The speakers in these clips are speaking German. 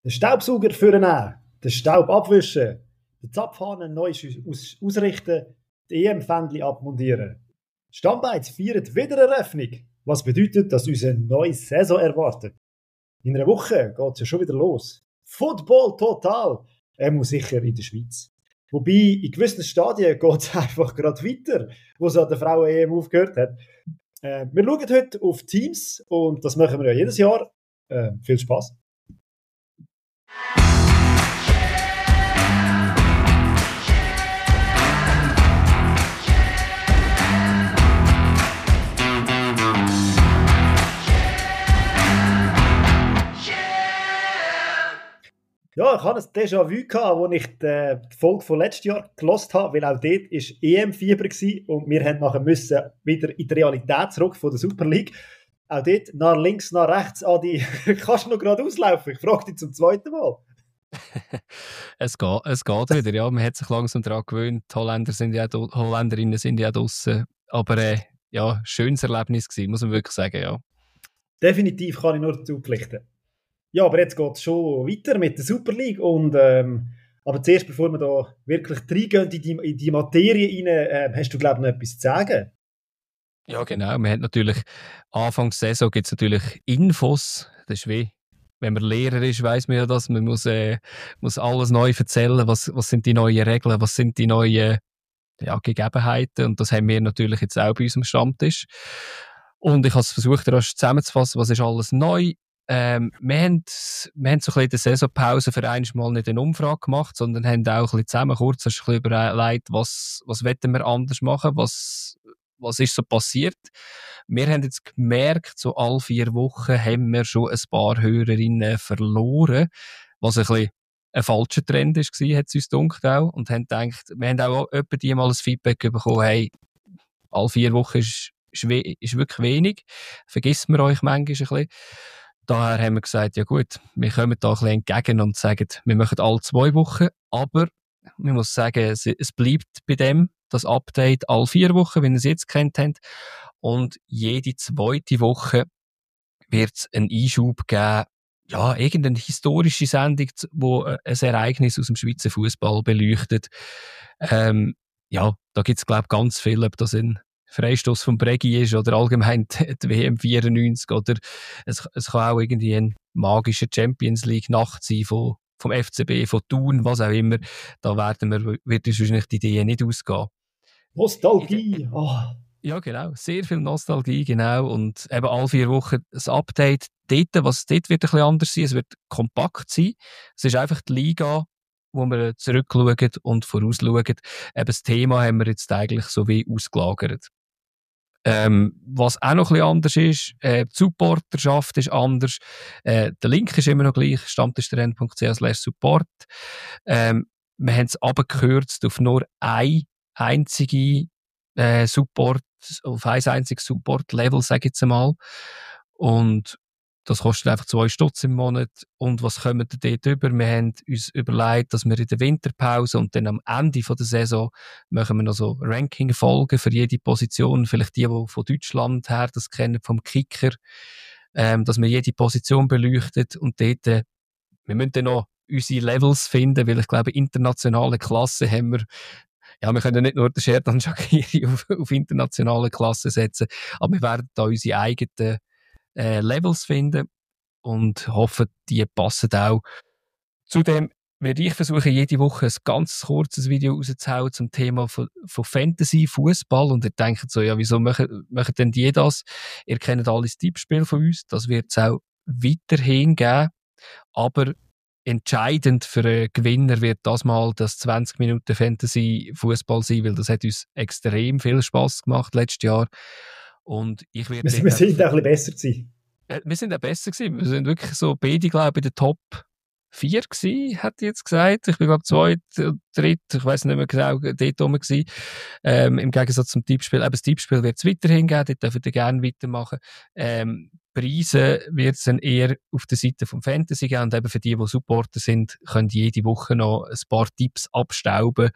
Den Staubsauger vornehmen, den Staub abwischen, den Zapfhahn neu ausrichten, die EM-Fändchen abmontieren. Stammbeiz feiert Wiedereröffnung, was bedeutet, dass uns eine neue Saison erwartet. In einer Woche geht es ja schon wieder los. Football total, muss sicher in der Schweiz. Wobei, in gewissen Stadien geht es einfach gerade weiter, wo es an der Frauen-EM aufgehört hat. Wir schauen heute auf Teams und das machen wir ja jedes Jahr. Viel Spaß. Ja, ich hatte ein Déjà-vu, als ich die Folge von letztes Jahr gehört habe, weil auch dort war EM-Fieber und wir müssen wieder in die Realität zurück von der Super League. Auch dort nach links, nach rechts, Adi, kannst du noch gerade auslaufen? Ich frage dich zum zweiten Mal. Es geht wieder, ja. Man hat sich langsam daran gewöhnt. Die Holländerinnen sind ja draussen. Aber ja, schönes Erlebnis gewesen, muss man wirklich sagen, ja. Definitiv kann ich nur zupflichten. Ja, aber jetzt geht es schon weiter mit der Super League. Aber zuerst, bevor wir da wirklich reingehen in die Materie rein, hast du, glaube ich, noch etwas zu sagen? Ja, genau. Man hat natürlich, Anfang der Saison gibt es natürlich Infos. Das ist wie, wenn man Lehrer ist, weiss man ja das. Man muss alles neu erzählen. Was sind die neuen Regeln? Was sind die neuen Gegebenheiten? Und das haben wir natürlich jetzt auch bei unserem Stammtisch. Und ich habe es versucht, rasch zusammenzufassen, was ist alles neu. Wir haben so ein bisschen in der Saisonpause für einmal nicht eine Umfrage gemacht, sondern haben auch ein bisschen zusammen kurz ein bisschen überlegt, was wollen wir anders machen, was ist so passiert. Wir haben jetzt gemerkt, so alle 4 Wochen haben wir schon ein paar Hörerinnen verloren, was ein bisschen ein falscher Trend war, hat es uns gedacht auch. Und haben gedacht, wir haben auch etwa die mal ein Feedback bekommen, hey, alle 4 Wochen ist wirklich wenig, vergisst man euch manchmal ein bisschen. Daher haben wir gesagt, ja gut, wir kommen da ein bisschen entgegen und sagen, wir machen alle 2 Wochen, aber man muss sagen, es bleibt bei dem, das Update alle 4 Wochen, wie ihr es jetzt kennt habt. Und jede 2. Woche wird es einen Einschub geben, ja, irgendeine historische Sendung, wo ein Ereignis aus dem Schweizer Fußball beleuchtet. Da gibt es, glaube ich, ganz viel, ob das ein Freistoß vom Bregi ist oder allgemein die WM 94 oder es kann auch irgendwie ein magischer Champions League Nacht sein vom FCB, von Thun, was auch immer. Da wird uns wahrscheinlich die Idee nicht ausgehen. Nostalgie! Ja, genau. Sehr viel Nostalgie, genau. Und eben alle 4 Wochen das Update. Was dort wird ein bisschen anders sein. Es wird kompakt sein. Es ist einfach die Liga, wo wir zurückschauen und vorausschauen. Eben das Thema haben wir jetzt eigentlich so wie ausgelagert. Was auch noch ein bisschen anders ist, die Supporterschaft ist anders. Der Link ist immer noch gleich, stammtischtrend.ch/support. Wir haben es abgekürzt auf nur ein einziges Support-Level, sage ich jetzt einmal. Und das kostet einfach 2 Stutz im Monat. Und was kommen wir dort über? Wir haben uns überlegt, dass wir in der Winterpause und dann am Ende der Saison machen wir noch so Ranking-Folgen für jede Position. Vielleicht die von Deutschland her das kennen, vom Kicker. Dass wir jede Position beleuchtet und dort, wir müssen dann noch unsere Levels finden, weil ich glaube, internationale Klasse haben wir. Ja, wir können nicht nur den Sherdan Shaqiri auf internationale Klasse setzen, aber wir werden da unsere eigenen Levels finden und hoffen, die passen auch. Zudem werde ich versuchen, jede Woche ein ganz kurzes Video rauszuhauen zum Thema von Fantasy, Fußball. Und ihr denkt so, ja, wieso machen denn die das? Ihr kennt alles Tippspiel von uns, das wird es auch weiterhin geben. Aber entscheidend für einen Gewinner wird das mal das 20 Minuten Fantasy-Fußball sein, weil das hat uns extrem viel Spass gemacht letztes Jahr. Und ich werde wir sind auch ein bisschen besser gewesen. Wir sind auch besser gewesen. Wir sind wirklich so beide, glaube ich, in der Top 4 gewesen, hat jetzt gesagt. Ich bin, glaube ich, 2., 3., ich weiss nicht mehr genau, dort oben gewesen. Im Gegensatz zum Tippspiel. Aber das Tippspiel wird es weiterhin geben, dort dürft ihr gerne weitermachen. Preise wird es dann eher auf der Seite vom Fantasy geben. Und eben für die Supporter sind, können jede Woche noch ein paar Tipps abstauben.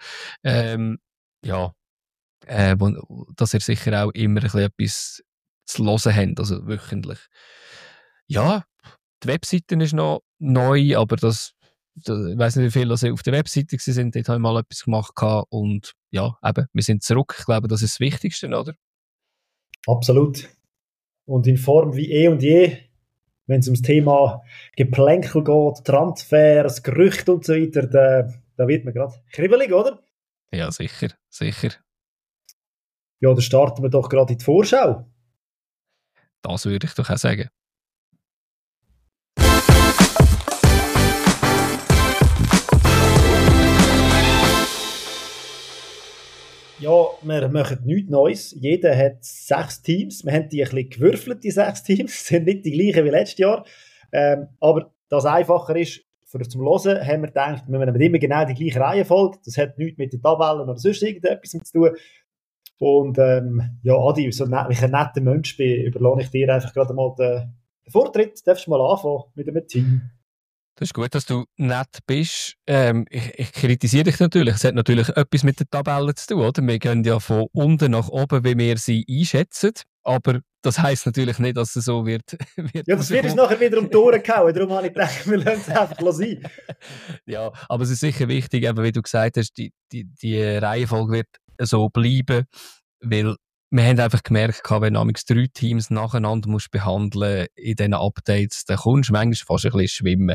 Dass ihr sicher auch immer ein bisschen etwas zu hören habt, also wöchentlich. Ja, die Webseite ist noch neu, aber ich weiss nicht, wie viele also auf der Webseite sind, dort habe ich mal etwas gemacht und ja, eben, wir sind zurück. Ich glaube, das ist das Wichtigste, oder? Absolut. Und in Form wie eh und je, wenn es ums Thema Geplänkel geht, Transfers, Gerüchte und so weiter, da wird man gerade kribbelig, oder? Ja, sicher, sicher. Ja, dann starten wir doch gerade in die Vorschau. Das würde ich doch auch sagen. Ja, wir machen nichts Neues. Jeder hat 6 Teams. Wir haben die ein bisschen gewürfelt, die 6 Teams. Das sind nicht die gleichen wie letztes Jahr. Aber das einfacher ist, zum Hören, haben wir gedacht, wir nehmen immer genau die gleiche Reihenfolge. Das hat nichts mit den Tabellen oder sonst irgendetwas zu tun. Und ja, Adi, wie ich ein netter Mensch bin, überlasse ich dir einfach gerade mal den Vortritt. Darfst du mal anfangen mit einem Team? Das ist gut, dass du nett bist. Ich kritisiere dich natürlich. Es hat natürlich etwas mit den Tabellen zu tun, oder? Wir gehen ja von unten nach oben, wie wir sie einschätzen. Aber das heisst natürlich nicht, dass es so wird. Ja, das wird uns nachher wieder um die Ohren gehauen. Darum habe ich gedacht, wir lassen es einfach sein. Ja, aber es ist sicher wichtig, eben, wie du gesagt hast, die Reihenfolge wird so bleiben, weil wir haben einfach gemerkt, wenn du 3 Teams nacheinander musst behandeln in diesen Updates, dann kommst du manchmal fast ein bisschen schwimmen.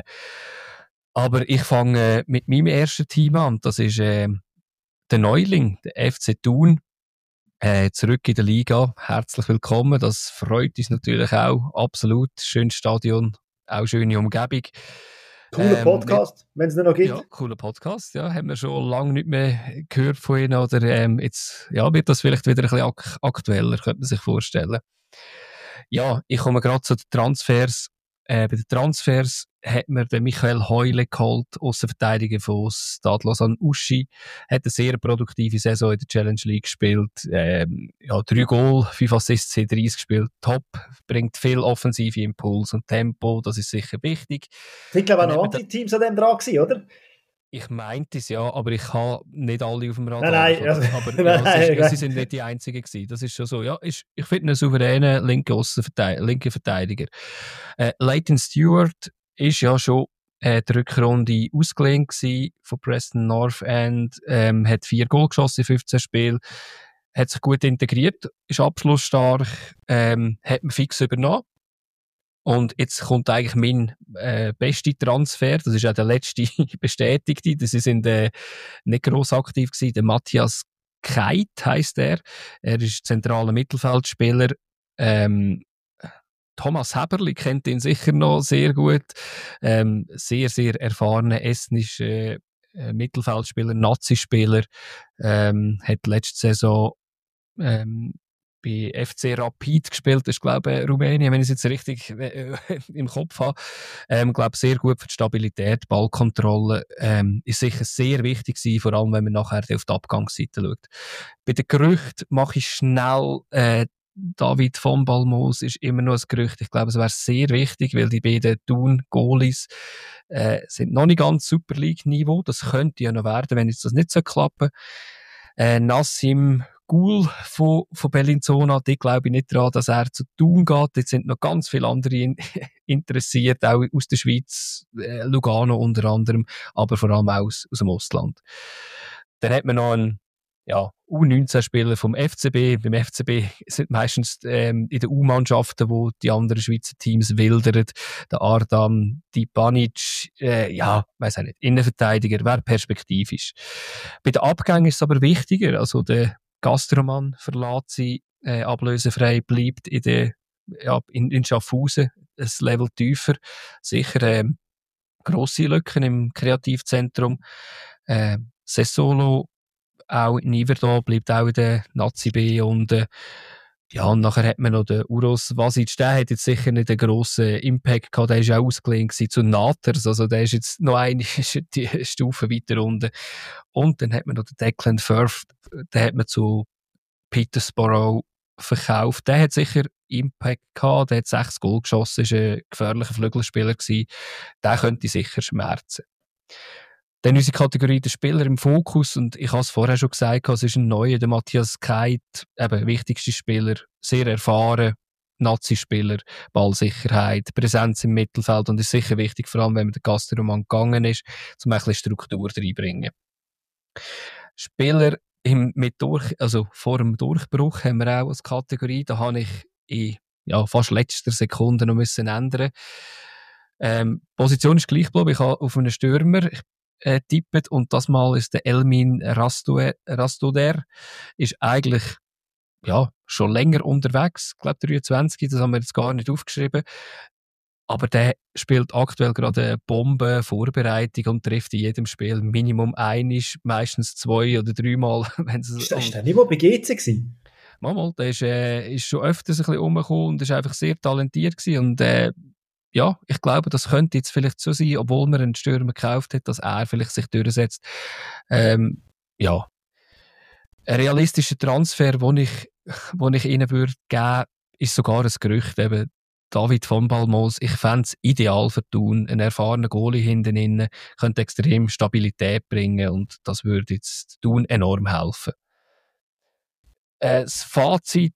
Aber ich fange mit meinem ersten Team an. Das ist der Neuling, der FC Thun. Zurück in der Liga. Herzlich willkommen. Das freut uns natürlich auch. Absolut. Schönes Stadion. Auch schöne Umgebung. Cooler Podcast, wenn es noch gibt. Ja, cooler Podcast. Ja, haben wir schon lange nicht mehr gehört von Ihnen. Oder jetzt ja, wird das vielleicht wieder ein bisschen aktueller, könnte man sich vorstellen. Ja, ich komme gerade zu den Transfers. Bei den Transfers hat man den Michael Heule geholt, Aussenverteidiger von Stade Uschi. Hat eine sehr produktive Saison in der Challenge League gespielt. Ja, 3 Goal, 5 Assists, 30 gespielt. Top. Bringt viel offensive Impuls und Tempo. Das ist sicher wichtig. Ich sind, glaube ich, auch noch andere Teams an dem dran gewesen, oder? Ich meinte es ja, aber ich habe nicht alle auf dem Radar. Nein. Aber ja, sie sind nicht die Einzigen gewesen. Das ist schon so. Ja, ich finde einen souveränen linken Verteidiger. Leighton Stewart ist ja schon die Rückrunde ausgelehnt gewesen von Preston North End, hat 4 Goal geschossen in 15 Spielen, hat sich gut integriert, ist abschlussstark, hat man fix übernommen. Und jetzt kommt eigentlich mein bester Transfer, das ist auch der letzte bestätigte, sie sind nicht gross aktiv gewesen, der Matthias Keit heisst er ist zentraler Mittelfeldspieler, Thomas Heberli kennt ihn sicher noch sehr gut, sehr, sehr erfahrener estnischer Mittelfeldspieler, Nazi-Spieler, hat letzte Saison bei FC Rapid gespielt, das ist, glaube ich, Rumänien, wenn ich es jetzt richtig im Kopf habe. Glaube sehr gut für die Stabilität, Ballkontrolle, ist sicher sehr wichtig gewesen, vor allem wenn man nachher auf die Abgangsseite schaut. Bei den Gerüchten mache ich schnell, David von Balmos ist immer noch ein Gerücht. Ich glaube, es wäre sehr wichtig, weil die beiden Thun-Goalies sind noch nicht ganz Super League-Niveau. Das könnte ja noch werden, wenn jetzt das nicht so klappen. Nassim Gul von Bellinzona, die glaube ich nicht daran, dass er zu Thun geht. Jetzt sind noch ganz viele andere interessiert, auch aus der Schweiz, Lugano unter anderem, aber vor allem auch aus dem Ostland. Dann hat man noch einen U19-Spieler vom FCB. Beim FCB sind meistens in den U-Mannschaften, wo die anderen Schweizer Teams wildern. Der Ardam Dipanic, weiss auch nicht, Innenverteidiger, wäre perspektivisch. Bei den Abgängen ist es aber wichtiger. Also der Gastroman verlässt sie ablösefrei, bleibt in Schaffhausen ein Level tiefer. Sicher grosse Lücken im Kreativzentrum. Sessolo auch in Iverdon bleibt auch in der Nazi B und und nachher hat man noch den Uros Vasic, der hat jetzt sicher nicht einen grossen Impact gehabt, der ist auch ausgelehnt zu Naters, also der ist jetzt noch eine die Stufe weiter unten. Und dann hat man noch den Declan Firth, den hat man zu Peterborough verkauft, der hat sicher Impact gehabt, der hat 6 Goal geschossen, ist ein gefährlicher Flügelspieler gewesen, der könnte sicher schmerzen. Dann unsere Kategorie der Spieler im Fokus, und ich habe es vorher schon gesagt, es ist ein neuer, der Matthias Keit, eben wichtigster Spieler, sehr erfahren, Nazi-Spieler, Ballsicherheit, Präsenz im Mittelfeld und ist sicher wichtig, vor allem wenn man den Gastroman gegangen ist, um ein bisschen Struktur reinbringen. Spieler also vor dem Durchbruch haben wir auch als Kategorie, da habe ich in fast letzter Sekunde noch müssen ändern. Position ist gleich geblieben, ich habe auf einen Stürmer tippt und das Mal ist der Elmin Rastoder, ist eigentlich schon länger unterwegs, ich glaube 23, das haben wir jetzt gar nicht aufgeschrieben. Aber der spielt aktuell gerade eine Bombenvorbereitung und trifft in jedem Spiel Minimum einisch, meistens 2 oder 3 Mal. Ist der nicht mal bei GC gewesen? Mal, der ist schon öfters ein bisschen rumgekommen und ist einfach sehr talentiert gewesen. Und ich glaube, das könnte jetzt vielleicht so sein, obwohl man einen Stürmer gekauft hat, dass er vielleicht sich durchsetzt. Ein realistischer Transfer, den ich ihnen würde geben, ist sogar ein Gerücht, eben David von Balmos. Ich fände es ideal für Thun. Ein erfahrener Goalie hinten innen könnte extrem Stabilität bringen und das würde jetzt Thun enorm helfen. Das Fazit,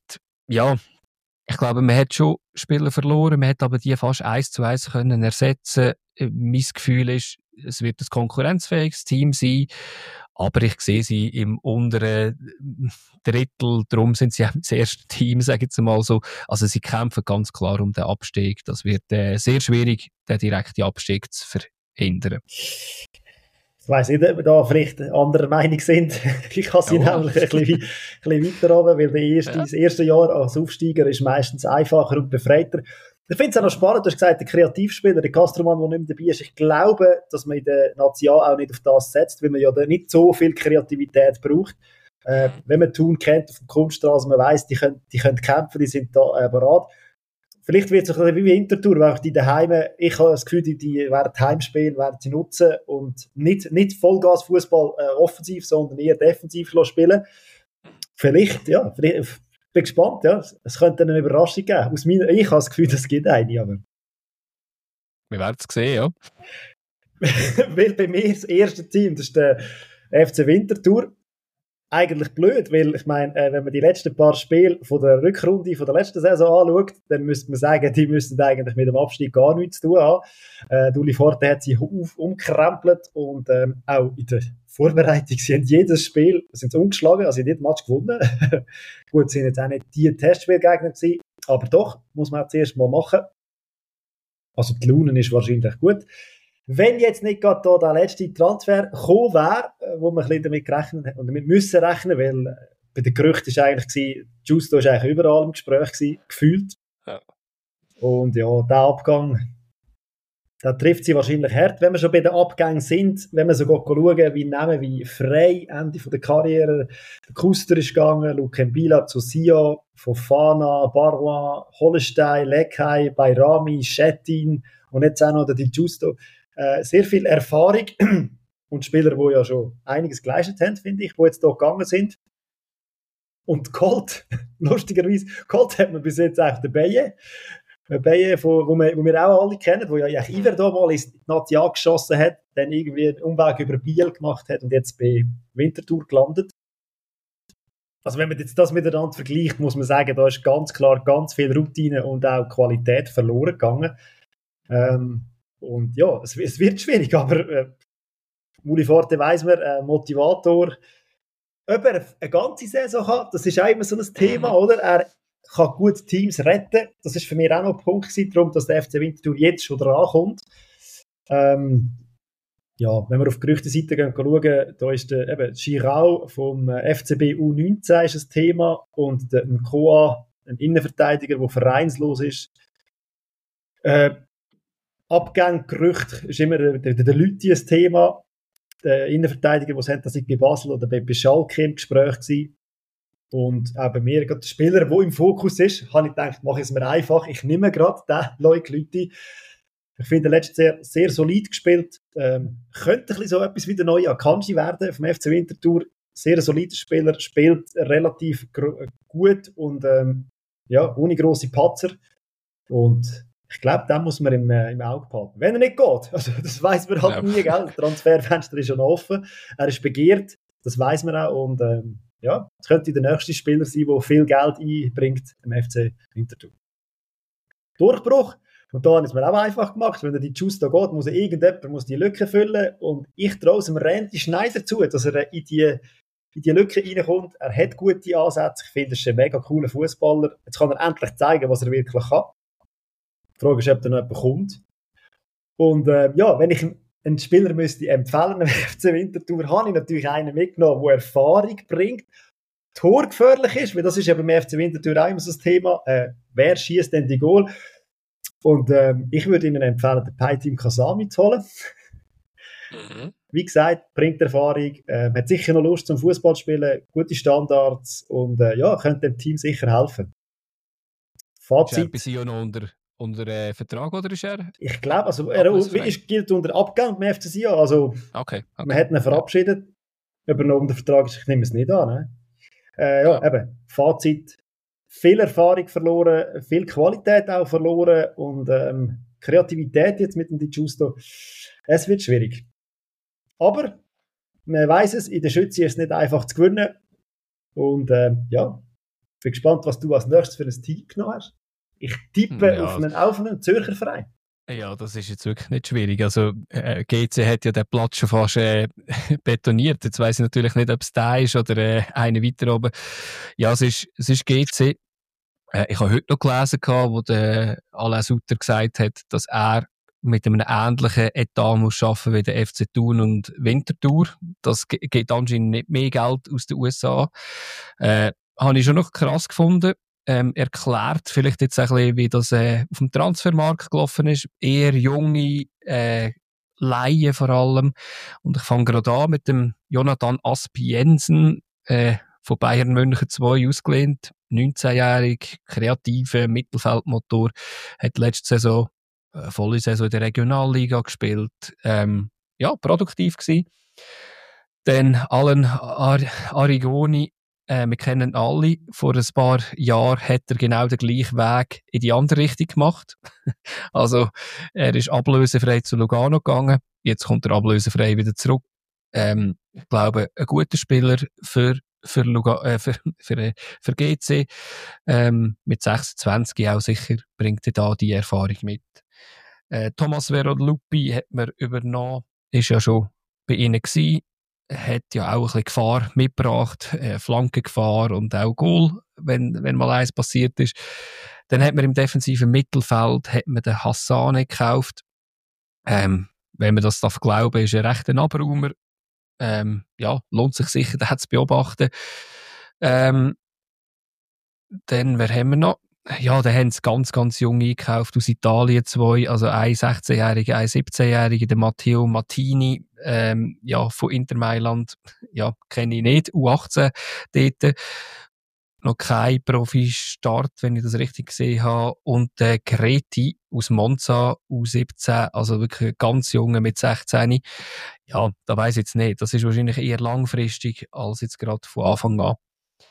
ich glaube, man hat schon Spieler verloren, man hat aber die fast 1:1 können ersetzen. Mein Gefühl ist, es wird ein konkurrenzfähiges Team sein, aber ich sehe sie im unteren Drittel, darum sind sie auch das erste Team, sage ich jetzt mal so. Also sie kämpfen ganz klar um den Abstieg. Das wird sehr schwierig, den direkten Abstieg zu verhindern. Ich weiss nicht, ob wir da vielleicht anderer Meinung sind. Ich habe sie nämlich ein bisschen weiter runter, weil das erste Jahr als Aufsteiger ist meistens einfacher und befreiter. Ich finde es auch noch spannend, du hast gesagt, der Kreativspieler, der Gastroman, der nicht mehr dabei ist. Ich glaube, dass man in der National auch nicht auf das setzt, weil man ja nicht so viel Kreativität braucht. Wenn man Thun kennt auf der Kunststraße, man weiss, die können kämpfen, die sind da bereit. Vielleicht wird es ein bisschen wie Winterthur, weil die daheim, ich habe das Gefühl, die werden Heimspielen, werden sie nutzen und nicht Vollgas-Fußball offensiv, sondern eher defensiv spielen. Vielleicht, ich bin gespannt, ja. Es könnte eine Überraschung geben. Ich habe das Gefühl, das gibt eine, aber... Wir werden es sehen, ja. Weil bei mir das erste Team, das ist der FC Winterthur. Eigentlich blöd, weil ich meine, wenn man die letzten paar Spiele von der Rückrunde von der letzten Saison anschaut, dann müsste man sagen, die müssten eigentlich mit dem Abstieg gar nichts zu tun haben. Uli Forte hat sie umkrempelt und auch in der Vorbereitung, sie haben jedes Spiel sind ungeschlagen, also jedes Match gewonnen. Gut, sind jetzt auch nicht die Testspielgegner gewesen, aber doch, muss man auch zuerst mal machen. Also die Laune ist wahrscheinlich gut. Wenn jetzt nicht gerade da der letzte Transfer gekommen wäre, wo man ein bisschen damit gerechnet hat, und damit müssen rechnen, weil bei den Gerüchten war eigentlich, Justo war eigentlich überall im Gespräch gewesen, gefühlt. Ja. Und ja, der Abgang, da trifft sie wahrscheinlich hart. Wenn wir schon bei den Abgängen sind, wenn wir sogar schauen, wie Namen wie Frey, Ende der Karriere, der Kuster ist gegangen, Luke Mbila zu Sia, Fofana, Barouin, Hollenstein, Lekai, Bayrami, Schettin und jetzt auch noch der Di Giusto. Sehr viel Erfahrung und Spieler, die ja schon einiges geleistet haben, finde ich, die jetzt hier gegangen sind. Und Colt, lustigerweise, Colt hat man bis jetzt eigentlich den Beje, wo wir auch alle kennen, der ja Iver da mal ins National geschossen hat, dann irgendwie einen Umweg über Biel gemacht hat und jetzt bei Winterthur gelandet. Also wenn man jetzt das miteinander vergleicht, muss man sagen, da ist ganz klar ganz viel Routine und auch Qualität verloren gegangen. Und ja, es wird schwierig, aber Uli Forte weiss man, Motivator. Ob er eine ganze Saison hat, das ist auch immer so ein Thema, oder? Er kann gut Teams retten. Das ist für mich auch noch ein Punkt gewesen, darum, dass der FC Winterthur jetzt schon dran kommt. Wenn wir auf die Gerüchtenseite schauen, da ist der Girau vom FCB U19 ist ein Thema und der Nkoa, ein Innenverteidiger, der vereinslos ist. Abgang, Gerücht ist immer der Lüthi ein Thema. Der Innenverteidiger, der sagt, dass ich bei Basel oder bei Schalke im Gespräch war. Und auch bei mir, gerade der Spieler, der im Fokus ist, habe ich gedacht, mache ich es mir einfach. Ich nehme gerade den Lüthi. Ich finde, er letztes Jahr sehr solid gespielt. Könnte ein bisschen so etwas wie der neue Akanji werden vom FC Winterthur. Sehr solider Spieler, spielt relativ gut und ohne grosse Patzer. Und ich glaube, den muss man im Auge behalten. Wenn er nicht geht, also das weiss man halt nie, gell? Das Transferfenster ist schon offen, er ist begehrt, das weiss man auch und es könnte der nächste Spieler sein, der viel Geld einbringt im FC Winterthur. Durchbruch. Und da hat es mir auch einfach gemacht. Wenn er die Justo geht, muss irgendjemand die Lücke füllen. Und ich traue es dem Randy Schneider zu, dass er in die Lücke reinkommt. Er hat gute Ansätze. Ich finde, er ist ein mega cooler Fußballer. Jetzt kann er endlich zeigen, was er wirklich kann. Die Frage ist, ob er noch jemand kommt. Und wenn ich einen Spieler müsste empfehlen im FC Winterthur, habe ich natürlich einen mitgenommen, der Erfahrung bringt, torgefährlich ist, weil das ist ja beim FC Winterthur auch immer so das Thema. Wer schießt denn die Goal? Und ich würde Ihnen empfehlen, den Peitim Kasami zu holen. Wie gesagt, bringt Erfahrung, hat sicher noch Lust zum Fußball spielen, gute Standards und könnte dem Team sicher helfen. Fazit. Ist er noch unter Vertrag oder ist er? Ich glaube, also er gilt unter Abgang beim FC Sion. Also okay. Man hat ihn verabschiedet. Ob er noch unter Vertrag ist, ich nehme es nicht an. Ne? Eben, Fazit. Viel Erfahrung verloren, viel Qualität auch verloren und Kreativität jetzt mit dem Di Giusto. Es wird schwierig. Aber man weiss es, in der Schütze ist es nicht einfach zu gewinnen. Und bin gespannt, was du als nächstes für ein Team genommen hast. Ich tippe auf einen Zürcher Verein. Ja, das ist jetzt wirklich nicht schwierig. Also GC hat ja den Platz schon fast betoniert. Jetzt weiss ich natürlich nicht, ob es da ist oder einer weiter oben. Ja, es ist GC. Ich habe heute noch gelesen, wo der Alain Sutter gesagt hat, dass er mit einem ähnlichen Etat muss arbeiten wie der FC Thun und Winterthur. Das gibt anscheinend nicht mehr Geld aus den USA. Habe ich schon noch krass gefunden. Erklärt vielleicht jetzt ein bisschen, wie das auf dem Transfermarkt gelaufen ist. Eher junge Laien vor allem. Und ich fange gerade an mit dem Jonathan Aspiensen von Bayern München 2 ausgelehnt. 19-jährig, kreativer Mittelfeldmotor. Hat letzte Saison volle Saison in der Regionalliga gespielt. Produktiv gewesen. Dann Alan Arrigoni, wir kennen alle, vor ein paar Jahren hat er genau den gleichen Weg in die andere Richtung gemacht. Also, er ist ablösefrei zu Lugano gegangen, jetzt kommt er ablösefrei wieder zurück. Ich glaube, ein guter Spieler für GC, mit 26 auch sicher, bringt er da die Erfahrung mit. Thomas Veroluppi hat man übernommen, ist ja schon bei ihnen gewesen. Hat ja auch ein bisschen Gefahr mitgebracht, Flankengefahr und auch Goal, wenn mal eins passiert ist. Dann hat man im defensiven Mittelfeld den Hassane gekauft. Wenn man das darf glauben, ist er recht ein Abraumer. Lohnt sich sicher, den zu beobachten. Dann, wer haben wir noch? Ja, da haben sie ganz, ganz jung eingekauft aus Italien 2, also ein 16-Jähriger, ein 17-Jähriger, der Matteo Mattini, von Inter Mailand, kenne ich nicht, U18 dort. Noch kein Profi-Start, wenn ich das richtig gesehen habe. Und der Greti aus Monza, U17, also wirklich ganz junge mit 16. Ja, da weiss ich jetzt nicht. Das ist wahrscheinlich eher langfristig als jetzt gerade von Anfang an.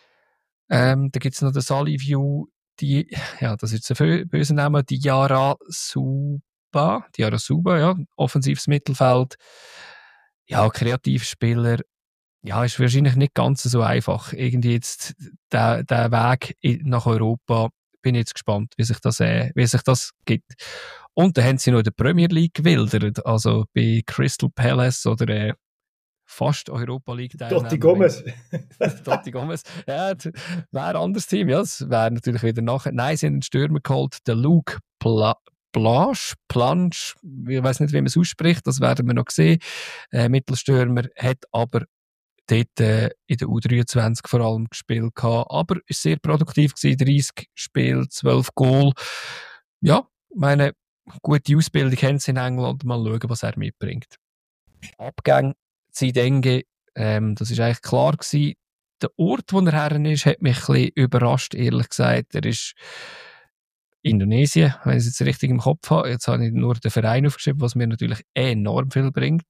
Da gibt's noch den Saliview, das ist ein böser Name, Diarra Suba, offensives Mittelfeld. Ja, Kreativspieler. Ja, ist wahrscheinlich nicht ganz so einfach. Irgendwie jetzt der Weg nach Europa, bin ich jetzt gespannt, wie sich das gibt. Und dann haben sie noch in der Premier League gewildert, also bei Crystal Palace oder fast Europa League Totti Gomez. Totti Gomez. Ja, wäre ein anderes Team, ja. Es wäre natürlich wieder nachher. Nein, sie haben einen Stürmer geholt, der Luke Planche, ich weiß nicht, wie man es ausspricht, das werden wir noch sehen. Mittelstürmer hat aber dort in der U23 vor allem gespielt gehabt, aber ist sehr produktiv gewesen, 30 Spiele, 12 Goal. Ja, meine gute Ausbildung haben sie in England, mal schauen, was er mitbringt. Abgang Zidenge, das ist eigentlich klar gewesen. Der Ort, wo er her ist, hat mich ein bisschen überrascht, ehrlich gesagt. Er ist Indonesien, wenn ich es jetzt richtig im Kopf habe. Jetzt habe ich nur den Verein aufgeschrieben, was mir natürlich enorm viel bringt.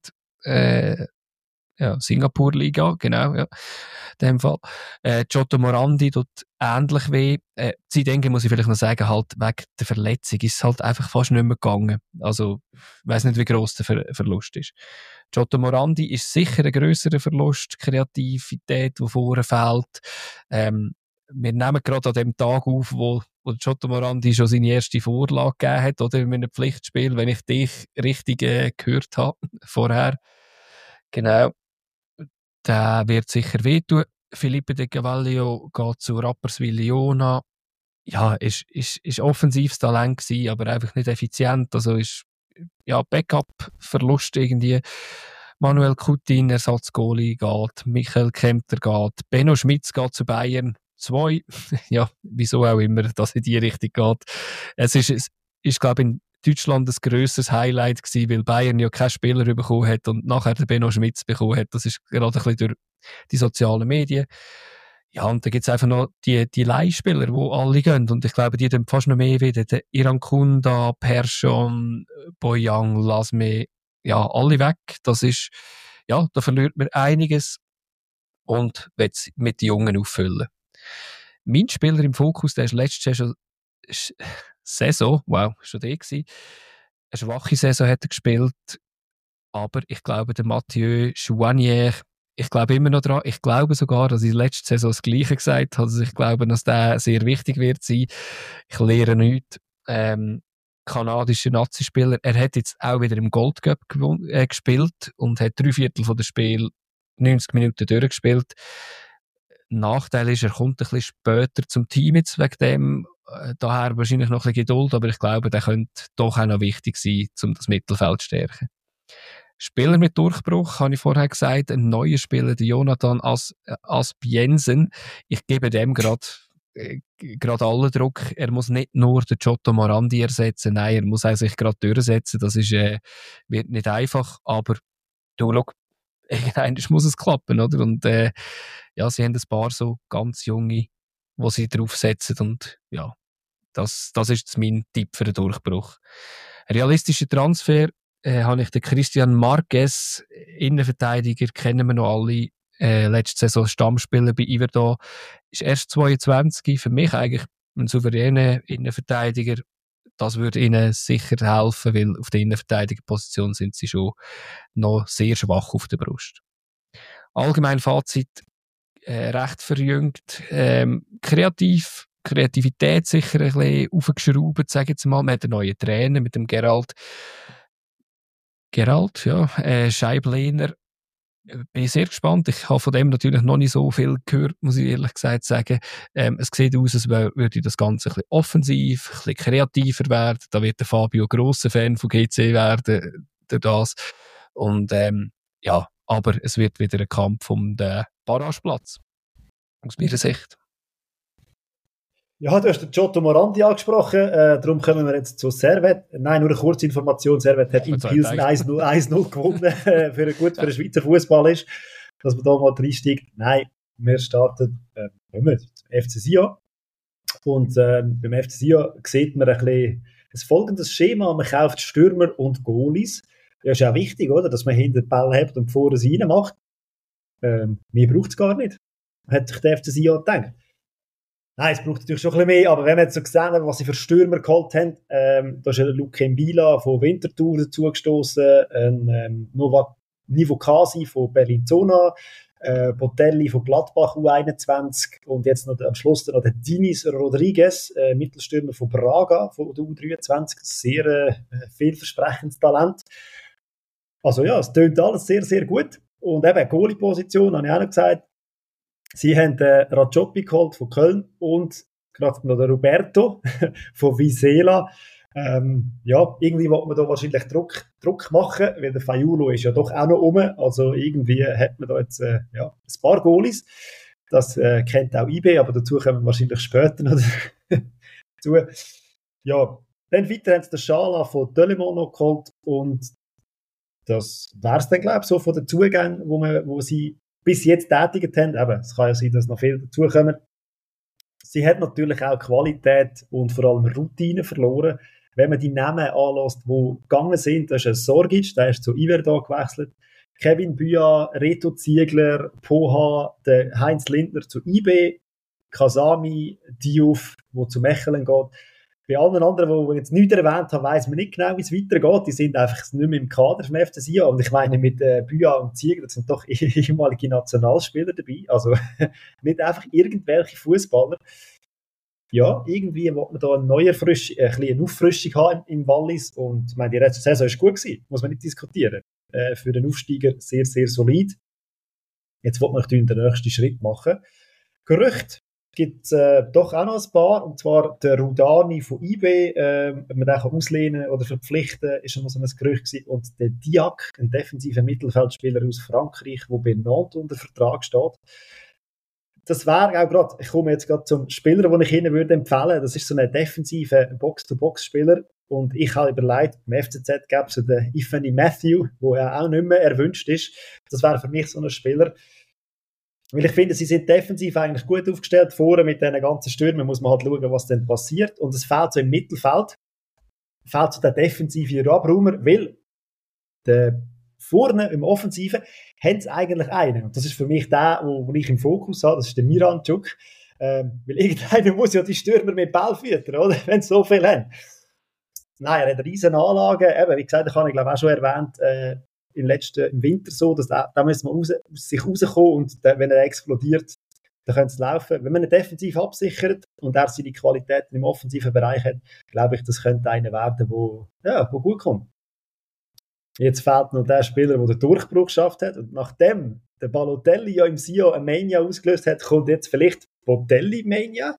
Singapur-Liga, genau, ja. In dem Fall. Giotto Morandi tut ähnlich weh. Zidenge, muss ich vielleicht noch sagen, halt wegen der Verletzung ist es halt einfach fast nicht mehr gegangen. Also, ich weiss nicht, wie gross der Verlust ist. Giotto Morandi ist sicher ein grösserer Verlust, Kreativität, die vorher fehlt. wir nehmen gerade an dem Tag auf, wo Giotto Morandi schon seine erste Vorlage gegeben hat, oder in einem Pflichtspiel, wenn ich dich richtig gehört habe vorher. Genau. Der wird sicher wehtun. Felipe De Cavallio geht zu Rapperswil-Jona. Ja, ist offensives Talent gewesen, aber einfach nicht effizient. Also ist, ja, Backup-Verlust irgendwie. Manuel Coutin, Ersatzgoalie, geht. Michael Kempter geht. Benno Schmitz geht zu Bayern 2. Ja, wieso auch immer das in die Richtung geht. Es ist, glaube ich, in Deutschland ein grösseres Highlight gewesen, weil Bayern ja keinen Spieler bekommen hat und nachher der Benno Schmitz bekommen hat. Das ist gerade ein bisschen durch die sozialen Medien. Ja, und da gibt's einfach noch die Leihspieler, die alle gehen. Und ich glaube, die dann fast noch mehr wieder. Der Irankunda, Persson, Boyang, Lasme, ja, alle weg. Das ist, ja, da verliert man einiges und will mit den Jungen auffüllen. Mein Spieler im Fokus, der ist letztes Jahr schon Saison, wow, schon der gewesen. Eine schwache Saison hat er gespielt, aber ich glaube, der Mathieu Chouanier, ich glaube immer noch dran, ich glaube sogar, dass ich letzte Saison das Gleiche gesagt habe, also ich glaube, dass der sehr wichtig wird sein. Ich lehre nichts. Kanadischer Nazi-Spieler, er hat jetzt auch wieder im Gold Cup gespielt und hat 3/4 von der Spiel 90 Minuten durchgespielt. Nachteil ist, er kommt ein bisschen später zum Team jetzt wegen dem, daher wahrscheinlich noch ein bisschen Geduld, aber ich glaube, der könnte doch auch noch wichtig sein, um das Mittelfeld zu stärken. Spieler mit Durchbruch, habe ich vorher gesagt, ein neuer Spieler, der Jonathan Asbjensen. Ich gebe dem gerade allen Druck. Er muss nicht nur den Giotto Morandi ersetzen, nein, er muss auch sich gerade durchsetzen. Das ist, wird nicht einfach, aber du, schau, irgendwann muss es klappen, oder? Und ja, sie haben ein paar so ganz junge, die sie draufsetzen und ja, das ist jetzt mein Tipp für den Durchbruch. Realistischer Transfer habe ich den Christian Marquez, Innenverteidiger, kennen wir noch alle, letzte Saison Stammspieler bei Iverdon, ist erst 22, für mich eigentlich ein souveräner Innenverteidiger. Das würde ihnen sicher helfen, weil auf der Innenverteidigerposition sind sie schon noch sehr schwach auf der Brust. Allgemein Fazit, recht verjüngt, Kreativität sicher ein bisschen aufgeschraubt, sage ich jetzt mal. Man hat einen neuen Trainer mit dem Gerald, ja, Scheiblehner. Bin sehr gespannt. Ich habe von dem natürlich noch nicht so viel gehört, muss ich ehrlich gesagt sagen. Es sieht aus, als würde das Ganze ein bisschen offensiv, ein bisschen kreativer werden. Da wird der Fabio grosser Fan von GC werden, durch das. Und ja, aber es wird wieder ein Kampf um den Barrageplatz. Aus meiner Sicht. Ja, du hast den Giotto Morandi angesprochen, darum kommen wir jetzt zu Servet. Nein, nur eine kurze Information, Servet hat in Pilsen 1-0 gewonnen, für einen Schweizer Fußball ist, dass man da mal reinsteigt. Nein, wir starten FC Sion. Und beim FC Sion sieht man ein bisschen ein folgendes Schema, man kauft Stürmer und Goalies. Ja, ist auch wichtig, oder, dass man hinter den Ball hat und vorne sie reinmacht. Mehr braucht es gar nicht, hat sich der FC Sion gedacht. Nein, es braucht natürlich schon ein bisschen mehr, aber wenn wir jetzt so gesehen haben, was sie für Stürmer geholt haben, da ist ein Luke Mbila von Winterthur dazugestossen, ein Nivo Kasi von Bellinzona, Botelli von Gladbach U21 und jetzt noch am Schluss noch der Dinis Rodriguez, Mittelstürmer von Braga von der U23, sehr vielversprechendes Talent. Also ja, es tönt alles sehr, sehr gut. Und eben Goalie-Position, habe ich auch noch gesagt. Sie haben Rajopi geholt von Köln und gerade noch den Roberto von Vizela. Ja, irgendwie wollte man da wahrscheinlich Druck machen, weil der Faiulo ist ja doch auch noch rum. Also irgendwie hat man da jetzt ja, ein paar Goalies. Das kennt auch IB, aber dazu kommen wir wahrscheinlich später noch dazu. Ja, dann weiter haben sie den Schala von Delemont noch geholt und das wäre es dann, glaube ich, so von den Zugängen, wo sie bis jetzt tätigt haben. Eben, es kann ja sein, dass noch viel dazukommen. Sie hat natürlich auch Qualität und vor allem Routine verloren. Wenn man die Namen anlässt, die gegangen sind, das ist ein Sorgic, der ist zu Iverdon gewechselt. Kevin Büa, Reto Ziegler, Poha, der Heinz Lindner zu IB, Kasami, Diouf, der zu Mechelen geht. Bei allen anderen, die ich jetzt nicht erwähnt habe, weiss man nicht genau, wie es weitergeht. Die sind einfach nicht mehr im Kader vom FC Sion. Und ich meine, mit Büa und Ziegler, das sind doch ehemalige Nationalspieler dabei. Also nicht einfach irgendwelche Fußballer. Ja, irgendwie wollte man da eine eine Auffrischung haben im Wallis. Und ich meine, die letzte Saison war gut gewesen, muss man nicht diskutieren. Für den Aufsteiger sehr, sehr solid. Jetzt wollte man natürlich den nächsten Schritt machen. Gerücht gibt es doch auch noch ein paar, und zwar der Rudani von IB, ob man den auslehnen oder verpflichten, ist schon mal so ein Gerücht gewesen. Und der Diak, ein defensiver Mittelfeldspieler aus Frankreich, der bei Nantes unter Vertrag steht. Das wäre auch gerade, ich komme jetzt gerade zum Spieler, den ich Ihnen würde empfehlen. Das ist so ein defensiver Box-to-Box-Spieler. Und ich habe überlegt, beim FCZ gäbe es den Ifani Matthew, der ja auch nicht mehr erwünscht ist. Das wäre für mich so ein Spieler. Weil ich finde, sie sind defensiv eigentlich gut aufgestellt. Vorne mit diesen ganzen Stürmen muss man halt schauen, was dann passiert. Und es fehlt so im Mittelfeld, fehlt so der defensive Abraumer, weil der vorne im Offensiven haben sie eigentlich einen. Und das ist für mich der, wo ich im Fokus habe, das ist der Miranchuk. Weil irgendeiner muss ja die Stürmer mit Ball füttern, oder? Wenn sie so viel haben. Nein, er hat eine riesen Anlage. Eben, wie gesagt, das habe ich glaube auch schon erwähnt, im Winter so, dass da muss man aus sich rauskommen und wenn er explodiert, dann könnte es laufen. Wenn man ihn defensiv absichert und er seine Qualitäten im offensiven Bereich hat, glaube ich, das könnte einer werden, wo gut kommt. Jetzt fehlt noch der Spieler, der den Durchbruch geschafft hat. Und nachdem der Balotelli ja im Sion eine Mania ausgelöst hat, kommt jetzt vielleicht Botelli-Mania.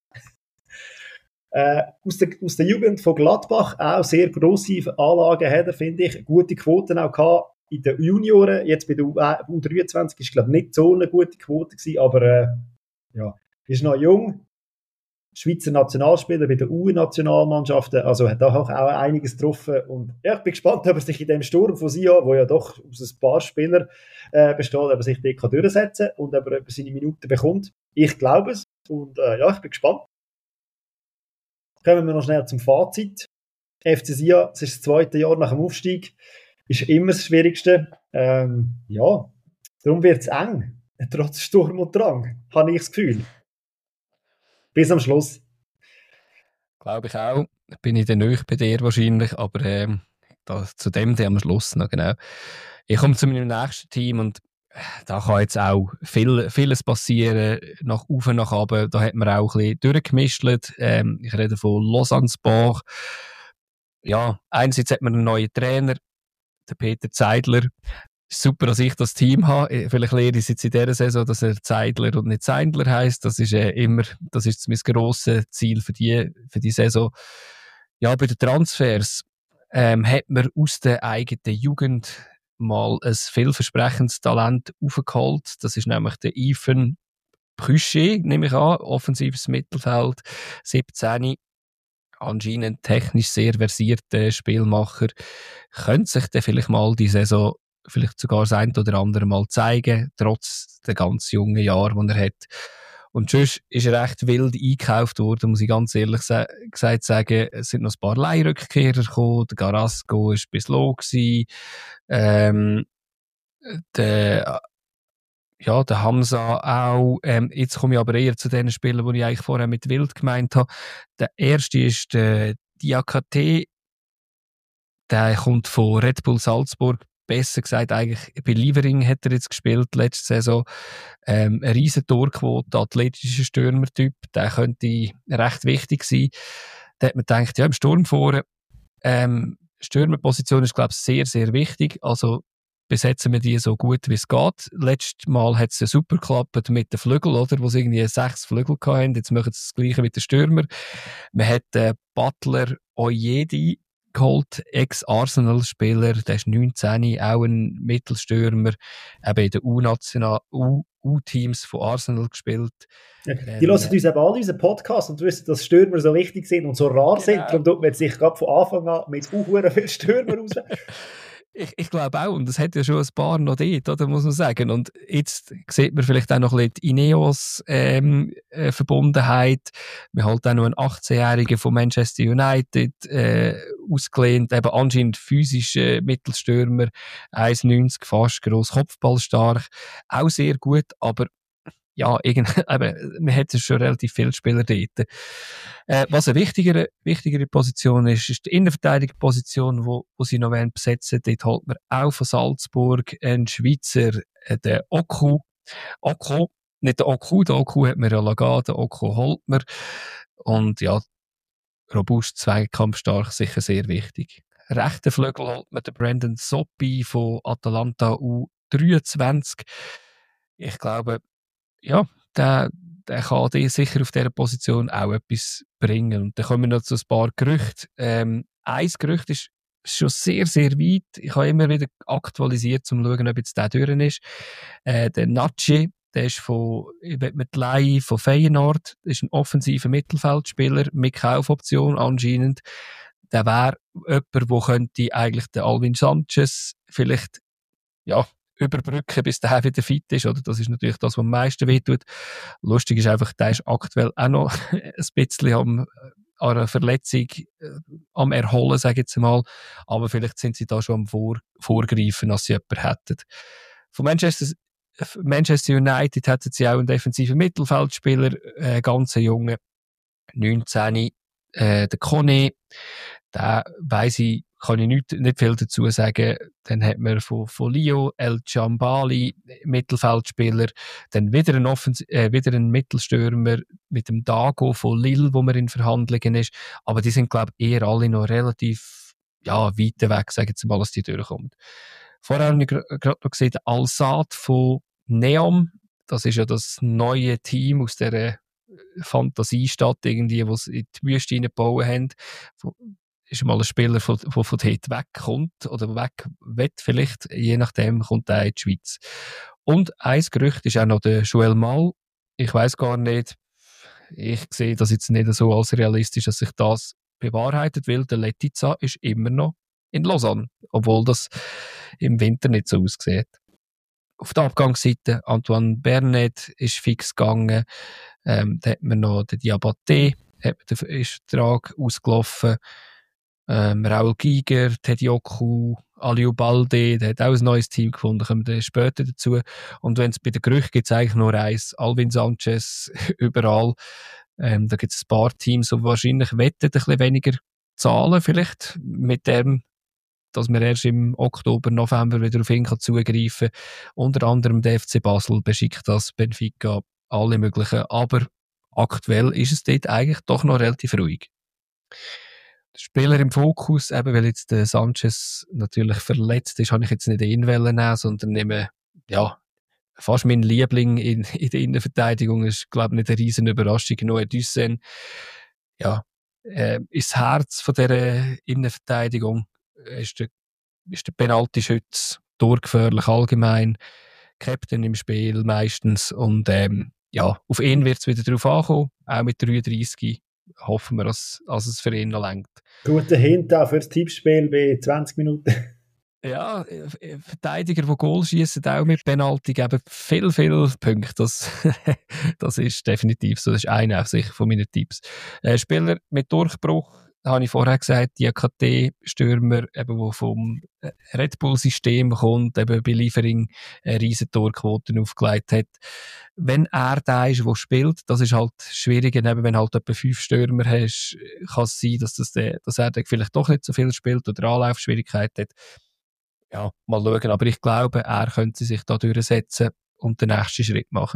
Aus der Jugend von Gladbach auch sehr grosse Anlagen hat er, finde ich. Gute Quoten auch gehabt in den Junioren. Jetzt bei der U23 ist, glaube ich, nicht so eine gute Quote gewesen, aber ist noch jung. Schweizer Nationalspieler bei der U-Nationalmannschaften, also hat da auch einiges getroffen. Und ja, ich bin gespannt, ob er sich in dem Sturm von Sion, wo ja doch aus ein paar Spielern besteht, ob er sich dort durchsetzen kann und ob er seine Minuten bekommt. Ich glaube es. Und ich bin gespannt. Kommen wir noch schnell zum Fazit. FC Sion, es ist das 2. Jahr nach dem Aufstieg, ist immer das Schwierigste. Darum wird es eng, trotz Sturm und Drang, habe ich das Gefühl. Bis am Schluss. Glaube ich auch. Bin ich dann nicht bei dir wahrscheinlich, aber zu dem am Schluss noch, genau. Ich komme zu meinem nächsten Team und da kann jetzt auch vieles passieren, nach oben, nach unten. Da hat man auch ein bisschen durchgemischt. Ich rede von Lausanne-Bach. Ja, einerseits hat man einen neuen Trainer, der Peter Zeidler. Super, dass ich das Team habe. Vielleicht lehre ich es jetzt in dieser Saison, dass er Zeidler und nicht Zeidler heisst. Das ist das ist mein grosses Ziel für die Saison. Ja, bei den Transfers hat man aus der eigenen Jugend mal ein vielversprechendes Talent aufgeholt. Das ist nämlich der Yvan Pruchet, nehme ich an, offensives Mittelfeld, 17, anscheinend technisch sehr versierter Spielmacher. Könnte sich dann vielleicht mal die Saison vielleicht sogar das ein oder andere Mal zeigen, trotz der ganz jungen Jahre, die er hat. Und sonst ist er recht wild eingekauft worden, muss ich ganz ehrlich gesagt sagen. Es sind noch ein paar Leihrückkehrer gekommen, der Carrasco war bis Loh gewesen, der Hamza auch. Jetzt komme ich aber eher zu den Spielern, die ich eigentlich vorher mit wild gemeint habe. Der erste ist der Diakate, der kommt von Red Bull Salzburg. Besser gesagt, eigentlich bei Liefering hat er jetzt gespielt, letzte Saison. Eine riesen Torquote, athletischer Stürmertyp, der könnte recht wichtig sein. Da hat man gedacht, ja, im Sturm vorne, Stürmerposition ist, glaube ich, sehr, sehr wichtig. Also besetzen wir die so gut, wie es geht. Letztes Mal hat es ja super geklappt mit den Flügeln, oder? Wo sie irgendwie 6 Flügel hatten. Jetzt machen sie das Gleiche mit den Stürmer. Man hat Butler Oyedi geholt, Ex-Arsenal-Spieler, der ist 19, auch ein Mittelstürmer, eben in den U-Teams von Arsenal gespielt. Ja, die hören uns eben alle unseren Podcast und wissen, dass Stürmer so wichtig sind und so rar sind. Darum tut man sich gerade von Anfang an mit viel Stürmer raus. Ich glaube auch, und es hat ja schon ein paar noch dort, oder, muss man sagen. Und jetzt sieht man vielleicht auch noch ein bisschen die Ineos-Verbundenheit. Man hat auch noch einen 18-Jährigen von Manchester United ausgelehnt, eben anscheinend physischer Mittelstürmer, 1,90 fast gross, kopfballstark, auch sehr gut, aber ja, eben, man hat schon relativ viele Spieler dort. Was eine wichtigere Position ist die Innenverteidigerposition, wo sie noch besetzen wollen. Dort holt man auch von Salzburg einen Schweizer, den Oku. Nicht der Oku hat man ja lassen, den Oku holt man. Und ja, robust, zweikampfstark, sicher sehr wichtig. Rechter Flügel holt man den Brandon Soppi von Atalanta U23. Ich glaube, ja, der kann dir sicher auf dieser Position auch etwas bringen. Und dann kommen wir noch zu ein paar Gerüchten. Ein Gerücht ist schon sehr, sehr weit. Ich habe immer wieder aktualisiert, um zu schauen, ob jetzt der durch ist. Der Natschi, der ist mit Leihe von Feyenoord, ist ein offensiver Mittelfeldspieler mit Kaufoption anscheinend. Der wäre jemand, der könnte eigentlich den Alvin Sanchez vielleicht, ja, überbrücken, bis der wieder fit ist, oder? Das ist natürlich das, was am meisten wehtut. Lustig ist einfach, der ist aktuell auch noch ein bisschen an einer Verletzung am Erholen, sage ich jetzt mal. Aber vielleicht sind sie da schon am Vorgreifen, dass sie jemanden hätten. Von Manchester United hätten sie auch einen defensiven Mittelfeldspieler, ganz jungen, 19, der Kone, da weiss ich, kann ich nicht viel dazu sagen. Dann hat man von Lio El Jambali, Mittelfeldspieler, dann wieder ein Mittelstürmer mit dem Dago von Lille, wo man in Verhandlungen ist. Aber die sind, glaube ich, eher alle noch relativ, ja, weit weg, sage ich jetzt mal, dass die durchkommt. Vorher habe ich gerade noch gesehen, Al-Saad von Neom. Das ist ja das neue Team aus der Fantasiestadt, irgendwie, wo sie in die Wüste gebaut haben. Ist mal ein Spieler, der von dort wegkommt oder weg will vielleicht, je nachdem kommt er in die Schweiz. Und ein Gerücht ist auch noch der Joel Mal. Ich weiss gar nicht, ich sehe das jetzt nicht so als realistisch, dass sich das bewahrheitet, weil der Letizia ist immer noch in Lausanne, obwohl das im Winter nicht so aussieht. Auf der Abgangsseite, Antoine Bernet ist fix gegangen, da hat man noch den Diabaté, ist der Vertrag ausgelaufen, Raul Giger, Teddy Oku, Aliou Balde, der hat auch ein neues Team gefunden, kommen wir später dazu. Und wenn es bei den Gerüchten gibt es eigentlich nur eins, Alvin Sanchez, überall. Da gibt es ein paar Teams, die wahrscheinlich wettet, ein bisschen weniger zahlen vielleicht, mit dem, dass man erst im Oktober, November wieder auf ihn zugreifen kann. Unter anderem der FC Basel, Besiktas, Benfica, alle möglichen. Aber aktuell ist es dort eigentlich doch noch relativ ruhig. Der Spieler im Fokus, eben weil jetzt der Sanchez natürlich verletzt ist, habe ich jetzt nicht ihn nehmen, sondern nehme, ja, fast mein Liebling in der Innenverteidigung. Ist, glaube ich, nicht eine riesen Überraschung. Noé Düssen, ja, ist das Herz von dieser Innenverteidigung. Ist der Penaltyschütz, torgefährlich allgemein, Captain im Spiel meistens und ja, auf ihn wird es wieder drauf ankommen, auch mit 33 hoffen wir, dass es für ihn noch reicht. Guter Hint auch für das Tippspiel bei 20 Minuten. Ja, Verteidiger, die Goal schießen, auch mit Penalty, geben viel Punkte. Das ist definitiv so. Das ist einer sicher von meinen Tipps. Spieler mit Durchbruch, habe ich vorher gesagt, die AKT-Stürmer, eben, der vom Red Bull-System kommt, eben bei Liefering riesen Torquoten aufgelegt hat. Wenn er der ist, der spielt, das ist halt schwierig, eben, wenn halt etwa 5 Stürmer hast, kann es sein, dass er vielleicht doch nicht so viel spielt oder Anlaufschwierigkeiten hat. Ja, mal schauen, aber ich glaube, er könnte sich da durchsetzen und den nächsten Schritt machen.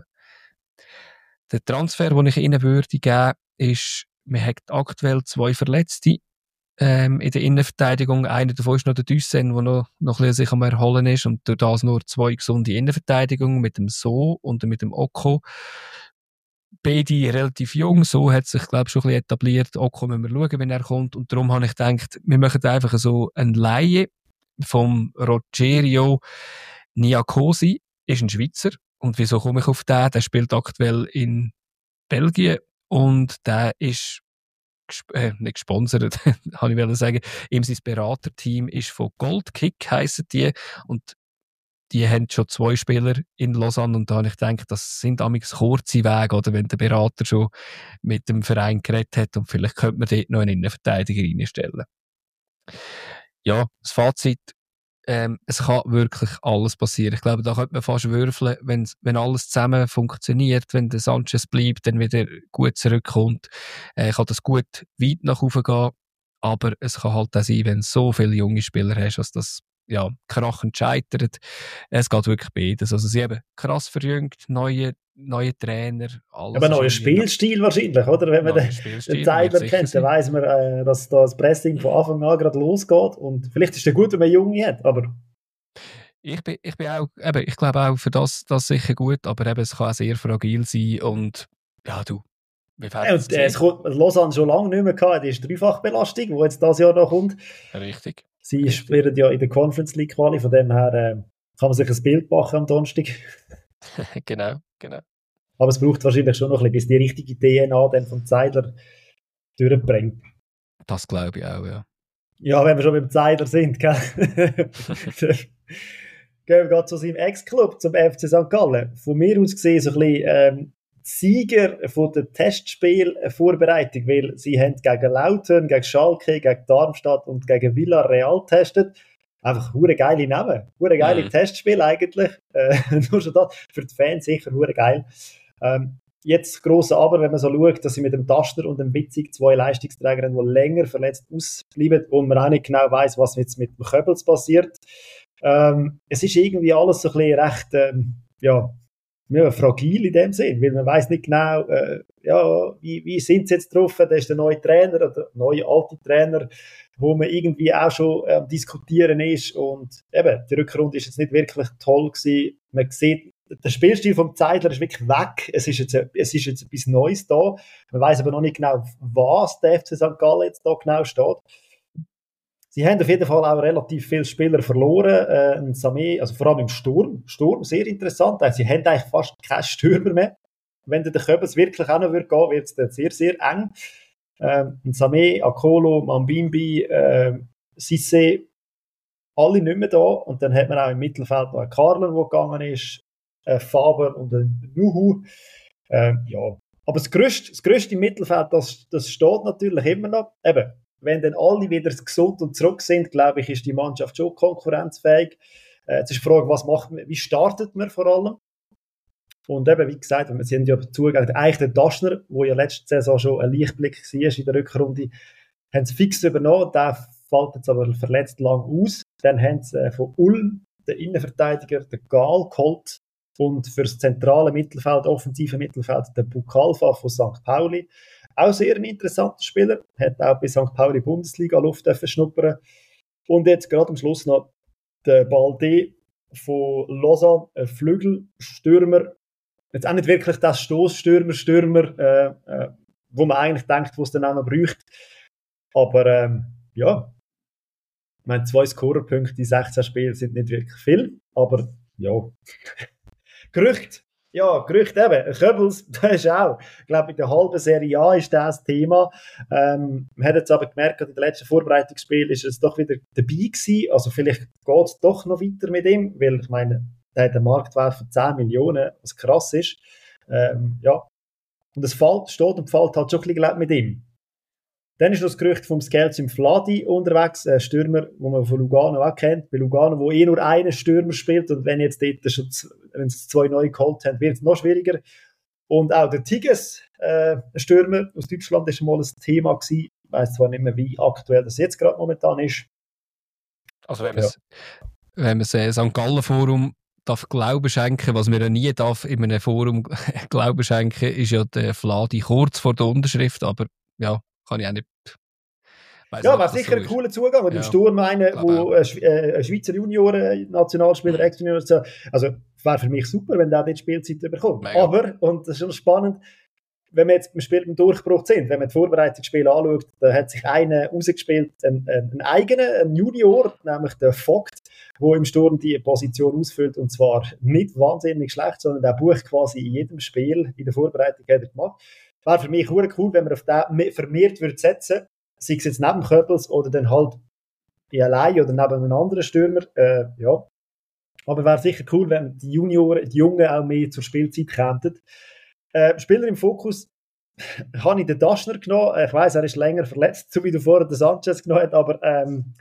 Der Transfer, den ich Ihnen würde geben, ist, man hat aktuell 2 Verletzte in der Innenverteidigung. Einer davon ist noch der Düssen, der noch ein bisschen sich am Erholen ist und durch das nur 2 gesunde Innenverteidigungen mit dem So und mit dem Oko. Beide relativ jung, So hat sich, glaube ich, schon ein bisschen etabliert. Oko müssen wir schauen, wenn er kommt. Und darum habe ich gedacht, wir machen einfach so eine Leihe vom Rogerio Niakosi, ist ein Schweizer. Und wieso komme ich auf den? Der spielt aktuell in Belgien und der ist nicht gesponsert, kann ich sagen. Ihm sein Beraterteam ist von Goldkick, heissen die. Und die haben schon 2 Spieler in Lausanne und da habe ich gedacht, das sind amigs kurze Wege, oder wenn der Berater schon mit dem Verein geredet hat und vielleicht könnte man dort noch einen Innenverteidiger reinstellen. Ja, das Fazit, es kann wirklich alles passieren. Ich glaube, da könnte man fast würfeln, wenn alles zusammen funktioniert, wenn der Sanchez bleibt, dann wieder gut zurückkommt, kann das gut weit nach oben gehen. Aber es kann halt auch sein, wenn du so viele junge Spieler hast, dass das ja, krachend scheitert. Es geht wirklich beides. Also sie haben krass verjüngt, neue Trainer, alles. Aber neuer Spielstil wahrscheinlich, oder? Wenn man den Zeidler kennt, dann weiss man, dass da das Pressing von Anfang an gerade losgeht. Und vielleicht ist es gut, wenn man Junge hat, aber... Ich glaube auch für das sicher gut, aber eben, es kann auch sehr fragil sein und ja, du, wie und es kommt Lausanne schon lange nicht mehr gehabt, die ist Dreifachbelastung, die jetzt dieses Jahr noch kommt. Richtig. Sie spielen ja in der Conference League Quali, von dem her kann man sich ein Bild machen am Donnerstag. Genau. Aber es braucht wahrscheinlich schon noch ein bisschen, bis die richtige DNA dann vom Zeidler durchbringt. Das glaube ich auch, ja. Ja, wenn wir schon beim Zeidler sind, gell? Gehen wir gerade zu seinem Ex-Club, zum FC St. Gallen. Von mir aus gesehen so ein bisschen Sieger von der Testspiel-Vorbereitung, weil sie haben gegen Lautern, gegen Schalke, gegen Darmstadt und gegen Villarreal getestet. Einfach hure geile Namen, hure geile Testspiele eigentlich. Nur schon das, für die Fans sicher hure geil. Jetzt grosse Aber, wenn man so schaut, dass sie mit dem Taschner und dem Witzig zwei Leistungsträger, die länger verletzt ausbleiben und man auch nicht genau weiss, was jetzt mit dem Köbels passiert. Es ist irgendwie alles so ein bisschen recht, fragil in dem Sinn, weil man weiss nicht genau, wie sind sie jetzt drauf, da ist der neue Trainer oder neue alte Trainer, wo man irgendwie auch schon diskutieren ist und eben, die Rückrunde ist jetzt nicht wirklich toll gewesen. Man sieht, der Spielstil vom Zeidler ist wirklich weg, es ist jetzt etwas Neues da, man weiss aber noch nicht genau, was der FC St. Gallen jetzt da genau steht. Sie haben auf jeden Fall auch relativ viele Spieler verloren. Samé, also vor allem im Sturm, sehr interessant. Sie haben eigentlich fast keinen Stürmer mehr. Wenn der Köbels wirklich auch noch gehen würde, wird es sehr, sehr eng. Samé, Akolo, Mambimbi, Cissé, alle nicht mehr da. Und dann hat man auch im Mittelfeld noch einen Karlen, der gegangen ist, Faber und einen Nuhu. Ja. Aber das Größte im Mittelfeld, das steht natürlich immer noch. Eben, wenn dann alle wieder gesund und zurück sind, glaube ich, ist die Mannschaft schon konkurrenzfähig. Jetzt ist die Frage, was macht man, wie startet man vor allem? Und eben, wie gesagt, wir sind ja zugegangen, eigentlich der Daschner, der ja letzte Saison schon ein Lichtblick war in der Rückrunde, haben sie fix übernommen, der fällt jetzt aber verletzt lang aus. Dann haben sie von Ulm den Innenverteidiger, den Gaal, geholt und für das zentrale Mittelfeld, offensive Mittelfeld, den Bukalfa von St. Pauli. Auch sehr ein interessanter Spieler, hat auch bei St. Pauli Bundesliga Luft schnuppern. Und jetzt gerade am Schluss noch der Balde von Lausanne, ein Flügelstürmer. Jetzt auch nicht wirklich das Stoßstürmer, wo man eigentlich denkt, wo es den Namen bräuchte. Aber ja, ich meine, 2 Scorerpunkte in 16 Spielen sind nicht wirklich viel, aber ja. Gerücht eben. Köbels, das ist auch, ich glaube, in der halben Serie A ist das Thema. Man hat jetzt aber gemerkt, in den letzten Vorbereitungsspielen ist es doch wieder dabei gewesen. Also vielleicht geht es doch noch weiter mit ihm, weil ich meine, der hat einen Marktwert von 10 Millionen, was krass ist. Ja. Und es steht und fällt halt schon ein bisschen mit ihm. Dann ist noch das Gerücht vom Skelzim Vladi unterwegs, ein Stürmer, den man von Lugano auch kennt. Bei Lugano, wo nur einen Stürmer spielt und wenn jetzt dort schon wenn sie 2 neue geholt haben, wird es noch schwieriger. Und auch der Tigges, ein Stürmer aus Deutschland, ist mal ein Thema gewesen. Ich weiss zwar nicht mehr, wie aktuell das jetzt gerade momentan ist. Also wenn man das St. Gallen Forum darf Glauben schenken, was man ja nie darf in einem Forum Glauben schenken, ist ja der Vladi kurz vor der Unterschrift, aber ja, kann ich auch nicht. Ja, war sicher ein cooler Zugang. Und im Sturm einer, wo ein Schweizer Junioren-Nationalspieler, Ex-Junior, also wäre für mich super, wenn der dort Spielzeit bekommt. Mega. Aber, und das ist schon spannend, wenn wir jetzt im Spiel im Durchbruch sind, wenn man die Vorbereitungsspiele anschaut, da hat sich einer rausgespielt, ein eigener, ein Junior, nämlich der Vogt, der im Sturm die Position ausfüllt, und zwar nicht wahnsinnig schlecht, sondern der bucht quasi in jedem Spiel in der Vorbereitung gemacht. Wäre für mich cool, wenn man auf den vermehrt setzen würde, sei es jetzt neben Köbels oder dann halt allein oder neben einem anderen Stürmer, ja. Aber wäre sicher cool, wenn die Jungen auch mehr zur Spielzeit kämen. Spieler im Fokus habe ich den Daschner genommen. Ich weiss, er ist länger verletzt, so wie du vorher den Sanchez genommen hast, aber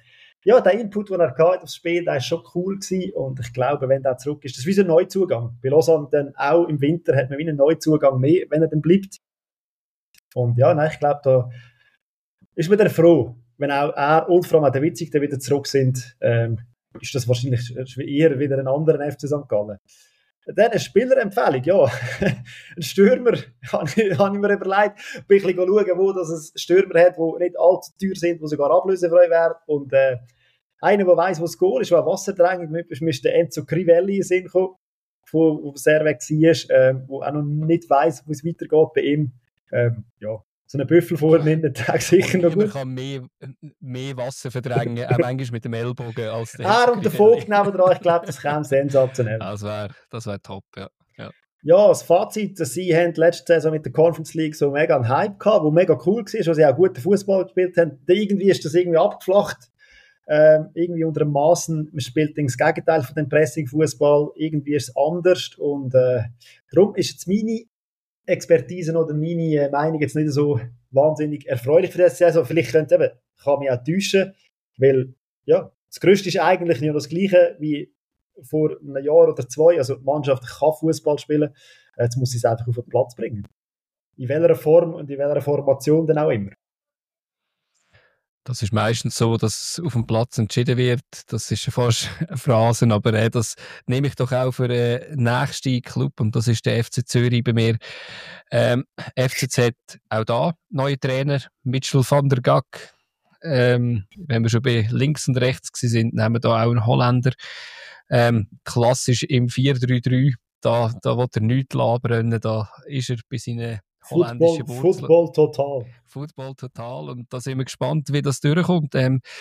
ja, der Input, den er hatte aufs Spiel, der war schon cool gewesen. Und ich glaube, wenn der zurück ist, das ist wie so ein Neuzugang. Bei Lausanne dann auch im Winter hat man wie einen Neuzugang mehr, wenn er dann bleibt. Und ja, nein, ich glaube, da ist man dann froh, wenn auch er und vor allem auch der Witzig dann wieder zurück sind, ist das wahrscheinlich eher wieder ein anderer FC St. Gallen. Dann eine Spielerempfehlung, ja. Ein Stürmer, habe ich mir überlegt, ein bisschen schauen, wo das ein Stürmer hat, die nicht allzu teuer sind, die sogar ablösefrei wären. Und einer, der weiss, wo das Goal ist, der Wasserdrängung ist der Enzo Crivelli in den Sinn gekommen, wo sehr weg war, der auch noch nicht weiss, wo es weitergeht bei ihm. Ja, so einen Büffel vorne in den Tag sicher noch gut. Man kann mehr Wasser verdrängen, auch manchmal mit dem Ellbogen als der Ah, und der Vogt nebenan, ich glaube, das käme sensationell. Das wär top, ja. Ja, das Fazit, dass sie haben letzte Saison mit der Conference League so mega einen Hype gehabt, wo mega cool war, wo sie auch guten Fußball gespielt haben. Irgendwie ist das irgendwie abgeflacht. Irgendwie unter dem Maßen, man spielt das Gegenteil von dem Pressing-Fußball. Irgendwie ist es anders. Und darum ist jetzt meine Expertise oder meine Meinung jetzt nicht so wahnsinnig erfreulich für diese Saison. Vielleicht kann mich auch täuschen, weil ja, das Größte ist eigentlich nicht das Gleiche wie vor einem Jahr oder zwei. Also die Mannschaft kann Fußball spielen, jetzt muss sie es einfach auf den Platz bringen. In welcher Form und in welcher Formation dann auch immer. Das ist meistens so, dass es auf dem Platz entschieden wird. Das ist fast eine Phrase, aber das nehme ich doch auch für den nächsten Club und das ist der FC Zürich bei mir. FCZ, auch da, neue Trainer, Mitchell van der Gack. Wenn wir schon bei links und rechts sind, nehmen wir da auch einen Holländer. Klassisch im 4-3-3, da will er nichts labern, da ist er bei seinen holländischen Wurzeln. Football total. Football total und da sind wir gespannt, wie das durchkommt. Ich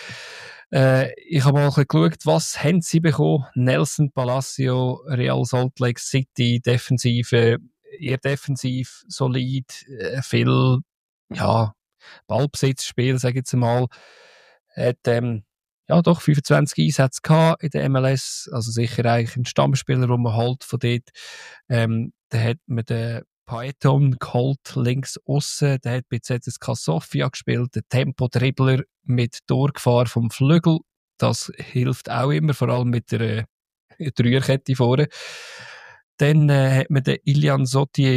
habe mal ein bisschen geschaut, was haben sie bekommen? Nelson Palacio, Real Salt Lake City, Defensive, eher defensiv, solid, viel, ja, Ballbesitzspiel, sage ich jetzt mal. Hat, ja, doch 25 Einsätze gehabt in der MLS, also sicher eigentlich ein Stammspieler, wo man halt von dort, da hat man den Python geholt, links aussen, der hat bei ZSK Sofia gespielt, der Tempo-Dribbler mit Durchgefahr vom Flügel, das hilft auch immer, vor allem mit der Dreierkette vorne. Dann hat man den Ilian Sotier,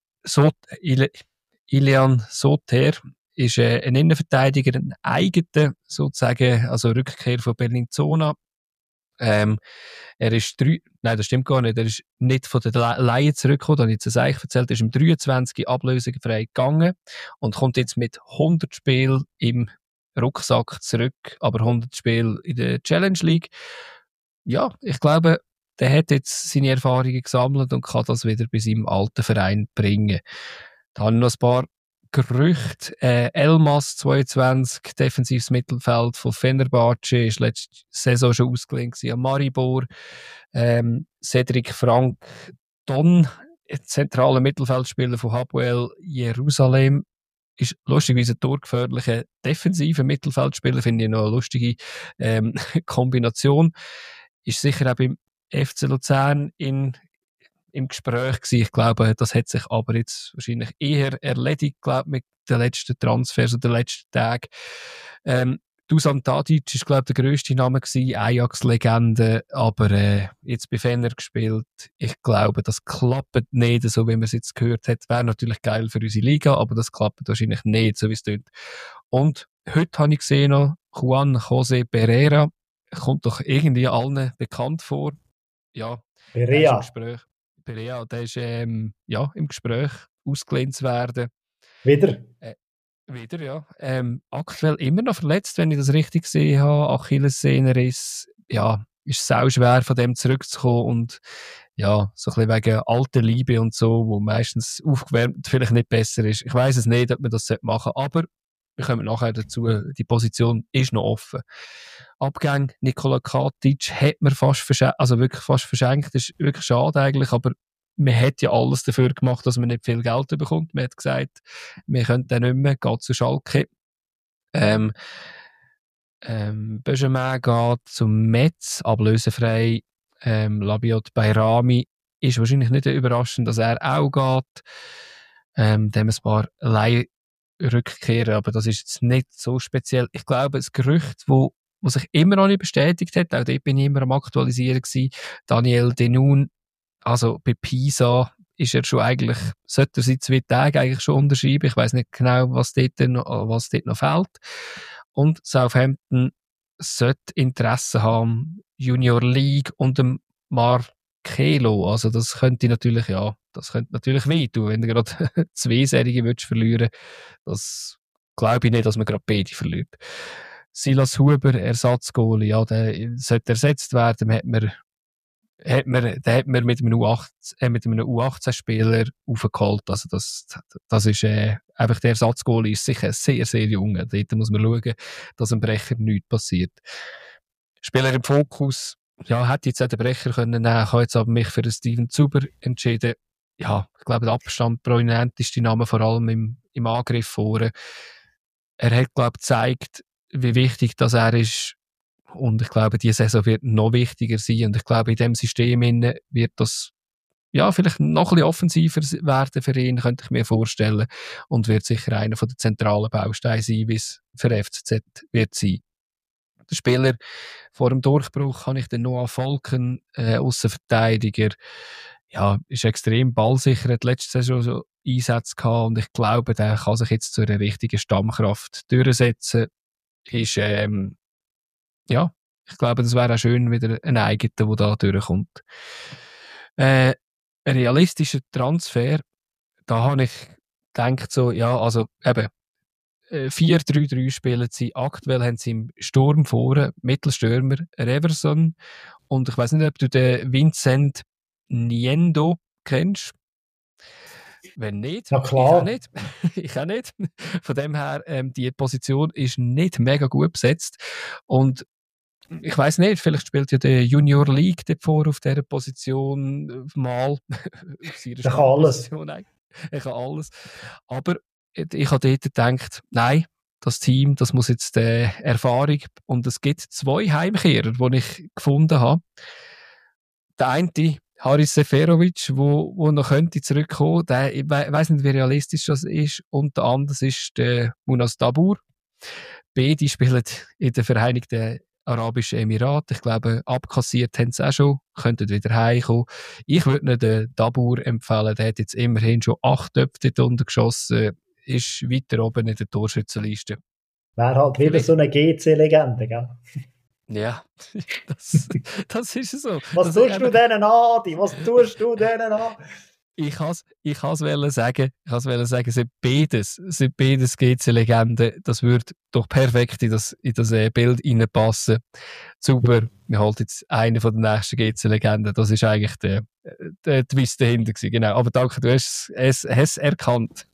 Ilian Soter, ist ein Innenverteidiger, ein eigener, sozusagen, also Rückkehr von Bellinzona. Er ist nein, das stimmt gar nicht. Er ist nicht von der Leihe zurückgekommen, da habe ich jetzt eigentlich erzählt. Er ist im 23 ablösefrei gegangen und kommt jetzt mit 100 Spielen im Rucksack zurück, aber 100 Spiele in der Challenge League. Ja, ich glaube, der hat jetzt seine Erfahrungen gesammelt und kann das wieder bei seinem alten Verein bringen. Da habe ich noch ein paar Gerüchte. Elmas 22, defensives Mittelfeld von Fenerbahce, ist letzte Saison schon ausgeliehen an Maribor. Cedric Frank Don, zentraler Mittelfeldspieler von Hapoel Jerusalem, ist lustigerweise ein torgefährlicher defensiver Mittelfeldspieler, finde ich noch eine lustige Kombination. Ist sicher auch beim FC Luzern im Gespräch gewesen. Ich glaube, das hat sich aber jetzt wahrscheinlich eher erledigt, glaube mit den letzten Transfers oder den letzten Tagen. Dusan Tadic ist, glaube ich, der grösste Name gewesen, Ajax-Legende, aber jetzt bei Fener gespielt. Ich glaube, das klappt nicht, so wie man es jetzt gehört hat. Wäre natürlich geil für unsere Liga, aber das klappt wahrscheinlich nicht, so wie es tut. Und heute habe ich gesehen noch, Juan José Pereira, kommt doch irgendwie allen bekannt vor. Ja, Perea. Im Gespräch. Perea, der ist ja, im Gespräch, ausgelehnt zu werden. Wieder? Wieder, ja. Aktuell immer noch verletzt, wenn ich das richtig gesehen habe. Achillessehnenriss. Ja, ist sau schwer, von dem zurückzukommen und ja, so ein bisschen wegen alter Liebe und so, wo meistens aufgewärmt vielleicht nicht besser ist. Ich weiss es nicht, ob man das machen sollte, aber wir kommen nachher dazu, die Position ist noch offen. Abgang Nikola Katic hat man wirklich fast verschenkt. Das ist wirklich schade eigentlich, aber man hat ja alles dafür gemacht, dass man nicht viel Geld bekommt. Man hat gesagt, wir können dann nicht mehr, geht zu Schalke. Benjamin geht zum Metz, ablösefrei. Labiot Bayrami ist wahrscheinlich nicht überraschend, dass er auch geht. Dann haben wir ein paar Rückkehren, aber das ist jetzt nicht so speziell. Ich glaube, das Gerücht, wo was sich immer noch nicht bestätigt hat, auch dort bin ich immer am Aktualisieren gewesen, Daniel Denun, also bei Pisa ist er schon eigentlich, sollte er seit 2 Tagen eigentlich schon unterschreiben, ich weiss nicht genau, was dort noch fehlt. Und Southampton sollte Interesse haben, Junior League und dem Marcelo, also das könnte natürlich wehtun, wenn du gerade 2 Serien willst verlieren, das glaube ich nicht, dass man gerade beide verliert. Silas Huber, Ersatzgoalie, ja, der sollte ersetzt werden, den hat man mit einem U18-Spieler aufgeholt. Also das ist einfach der Ersatzgoalie ist sicher sehr, sehr jung. Dort muss man schauen, dass dem Brecher nichts passiert. Spieler im Fokus, ja, hätte jetzt auch den Brecher können nehmen, ich habe jetzt aber mich für den Steven Zuber entschieden. Ja, ich glaube, der Abstand prominenteste Name, vor allem im Angriff vorne. Er hat, glaube ich, gezeigt, wie wichtig das er ist. Und ich glaube, diese Saison wird noch wichtiger sein. Und ich glaube, in diesem System wird das ja vielleicht noch ein bisschen offensiver werden für ihn, könnte ich mir vorstellen. Und wird sicher einer von den zentralen Bausteinen sein, wie es für FCZ wird sein. Der Spieler vor dem Durchbruch habe ich den Noah Falken, Aussenverteidiger. Ja, ist extrem ballsicher, hat letzte Saison so Einsätze gehabt und ich glaube, der kann sich jetzt zu einer richtigen Stammkraft durchsetzen. Ist, ja, ich glaube, das wäre auch schön, wieder ein eigener, der da durchkommt. Ein realistischer Transfer, da habe ich gedacht so, ja, also eben, 4-3-3 spielen sie. Aktuell haben sie im Sturm vorne Mittelstürmer Reverson und ich weiss nicht, ob du den Vincent Niendo kennst. Wenn nicht, ja, klar. Ich auch nicht. Von dem her, die Position ist nicht mega gut besetzt und ich weiss nicht, vielleicht spielt ja der Junior League dort vor auf dieser Position mal. Er kann alles. Er kann alles. Aber ich habe dort gedacht, nein, das Team, das muss jetzt Erfahrung, und es gibt 2 Heimkehrer, die ich gefunden habe. Der eine, Haris Seferovic, wo noch könnte zurückkommen, ich weiss nicht, wie realistisch das ist, und der andere ist der Munas Dabur. Beide spielen in den Vereinigten Arabischen Emiraten. Ich glaube, abkassiert haben sie auch schon, könnten wieder heimkommen. Ich würde ihnen den Dabur empfehlen, der hat jetzt immerhin schon 8 Töpfe dort unten geschossen, ist weiter oben in der Torschützenliste. Wäre halt wieder so eine GC-Legende, gell? Ja, das ist so. Was tust du denen an, Adi? Was tust du denen an? Ich has sagen, sind beides GC-Legenden. Das würde doch perfekt in das Bild reinpassen. Super, wir halten jetzt einen von den nächsten GC-Legenden. Das ist eigentlich der Twist dahinter gewesen. Genau. Aber danke, du hast es erkannt.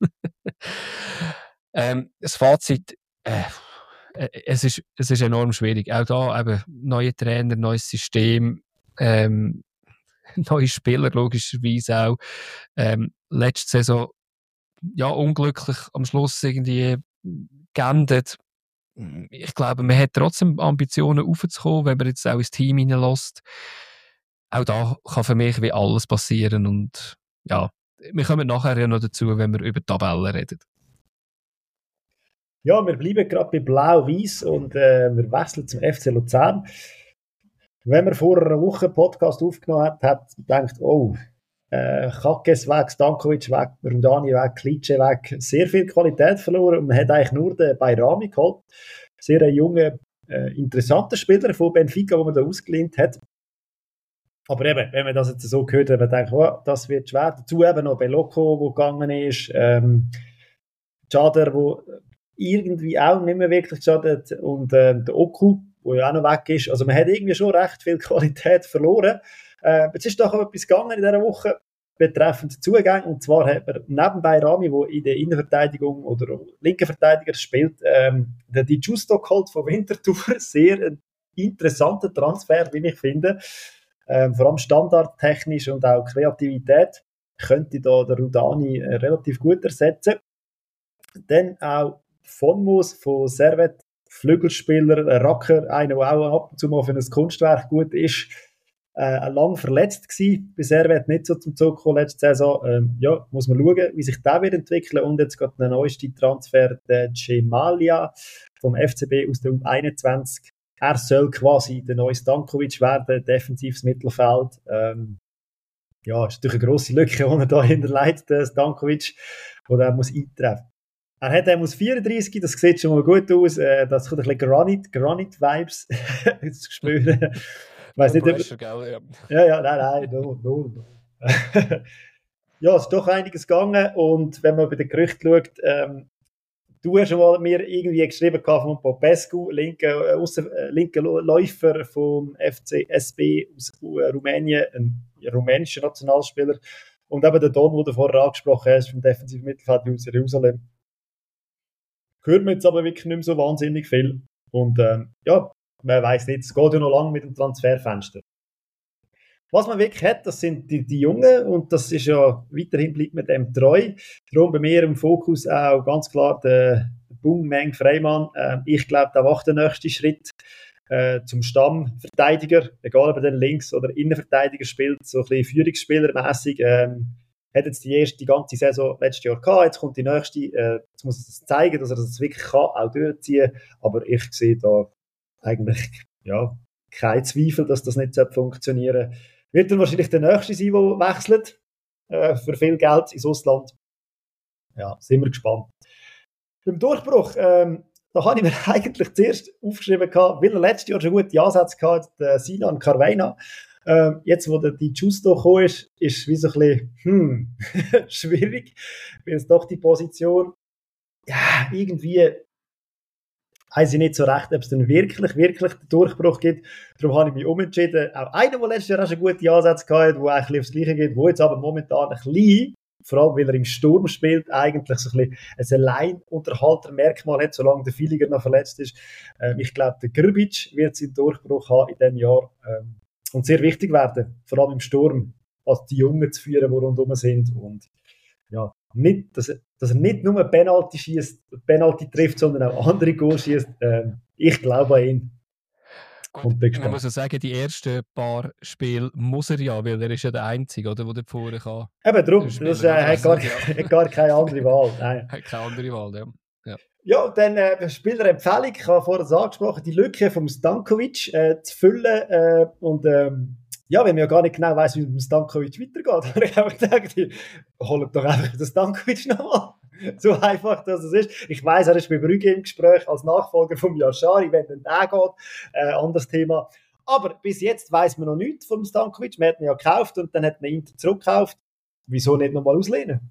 Das Fazit, es ist enorm schwierig. Auch da eben neue Trainer, neues System, neue Spieler logischerweise auch. Letzte Saison ja unglücklich am Schluss irgendwie geendet. Ich glaube, man hat trotzdem Ambitionen aufzukommen, wenn man jetzt auch ins Team hineinlässt. Auch da kann für mich wie alles passieren und ja, wir kommen nachher ja noch dazu, wenn wir über die Tabellen reden. Ja, wir bleiben gerade bei Blau-Weiß und wir wechseln zum FC Luzern. Wenn man vor einer Woche einen Podcast aufgenommen hat man gedacht, oh, Kakes weg, Stankovic weg, Rundani weg, Klitsche weg, sehr viel Qualität verloren und man hat eigentlich nur den Bayrami geholt. Sehr ein junger, interessanter Spieler von Benfica, den man da ausgelehnt hat. Aber eben, wenn man das jetzt so gehört hat, man denkt, oh, das wird schwer. Dazu eben noch Belocco, der gegangen ist, Chader, der irgendwie auch nicht mehr wirklich geschadet und der Oku, der ja auch noch weg ist. Also man hat irgendwie schon recht viel Qualität verloren. Jetzt ist doch etwas gegangen in dieser Woche betreffend Zugänge, und zwar hat man neben Bayrami, der in der Innenverteidigung oder linken Verteidiger spielt, den Di Giusto geholt von Winterthur. Sehr ein interessanter Transfer, wie ich finde. Vor allem standardtechnisch und auch Kreativität könnte da der Rudani relativ gut ersetzen. Dann auch von Moos, von Servet, Flügelspieler, Racker, einer, der auch ab und zu mal für ein Kunstwerk gut ist, lang verletzt gewesen. Bei Servet nicht so zum Zug gekommen letzte Saison. Ja, muss man schauen, wie sich der wird entwickeln. Und jetzt geht der neueste Transfer, der Gemalia vom FCB aus der U21. er soll quasi der neue Stankovic werden, defensives Mittelfeld. Ja, ist natürlich eine grosse Lücke, die er da hinterleitet, Stankovic, die er muss eintreffen. Er muss 34, das sieht schon mal gut aus. Das kommt ein bisschen Granit-Vibes zu spüren. Weiss nicht, Pressure, gell? Ja, nein, null. Ja, es ist doch einiges gegangen und wenn man bei den Gerüchten schaut, du hast schon mal mir irgendwie geschrieben von Popescu, linker Läufer vom FC SB aus Rumänien, ein rumänischer Nationalspieler. Und eben der Don, den du vorher angesprochen hast, vom defensiven Mittelfeld aus Jerusalem. Hört man jetzt aber wirklich nicht mehr so wahnsinnig viel. Und ja, man weiss nicht, es geht ja noch lange mit dem Transferfenster. Was man wirklich hat, das sind die Jungen und das ist ja, weiterhin bleibt man dem treu. Darum bei mir im Fokus auch ganz klar der Meng Freimann. Ich glaube, der macht den nächsten Schritt zum Stammverteidiger, egal ob er dann links- oder Innenverteidiger spielt, so ein bisschen Führungsspielermässig. Hat jetzt die ganze Saison letztes Jahr gehabt, jetzt kommt die nächste, jetzt muss er es zeigen, dass er das wirklich kann, auch durchziehen, aber ich sehe da eigentlich, ja, kein Zweifel, dass das nicht funktionieren sollte. Wird dann wahrscheinlich der Nächste sein, der wechselt, für viel Geld ins Ausland. Ja, sind wir gespannt. Beim Durchbruch, da habe ich mir eigentlich zuerst aufgeschrieben, weil er letztes Jahr schon gute Ansätze hatte, der Sinan Carveina. Jetzt, wo der Di Giusto gekommen ist es wie so ein bisschen schwierig, weil es doch die Position, ja, irgendwie weiß ich nicht so recht, ob es dann wirklich den Durchbruch gibt. Darum habe ich mich umentschieden. Auch einer, der letztes Jahr auch schon gute Ansätze hatte, der eigentlich aufs Gleiche geht, der jetzt aber momentan ein bisschen, vor allem weil er im Sturm spielt, eigentlich so ein bisschen ein Alleinunterhaltermerkmal hat, solange der Filiger noch verletzt ist. Ich glaube, der Grbic wird seinen Durchbruch haben in diesem Jahr und sehr wichtig werden, vor allem im Sturm, als die Jungen zu führen, die rundherum sind. Und ja, nicht, dass er nicht nur Penalty schießt, Penalty trifft, sondern auch andere Goals schießt. Ich glaube an ihn. Gut, man muss ja sagen, die ersten paar Spiele muss er ja, weil er ist ja der Einzige, oder, der vorne kann. Eben drum, das hat gar keine andere Wahl. Nein. Hat keine andere Wahl, ja. Ja, dann Spielerempfehlung, ich habe vorhin angesprochen, die Lücke vom Stankovic zu füllen und ja, wenn man ja gar nicht genau weiss, wie es mit dem Stankovic weitergeht, habe ich einfach gedacht, holt doch einfach den Stankovic nochmal. So einfach, dass es ist. Ich weiss, er ist bei Brügge im Gespräch als Nachfolger von Yashari, wenn dann der geht, anderes Thema. Aber bis jetzt weiss man noch nichts vom Stankovic. Man hat ihn ja gekauft und dann hat man ihn zurückgekauft. Wieso nicht nochmal auslehnen?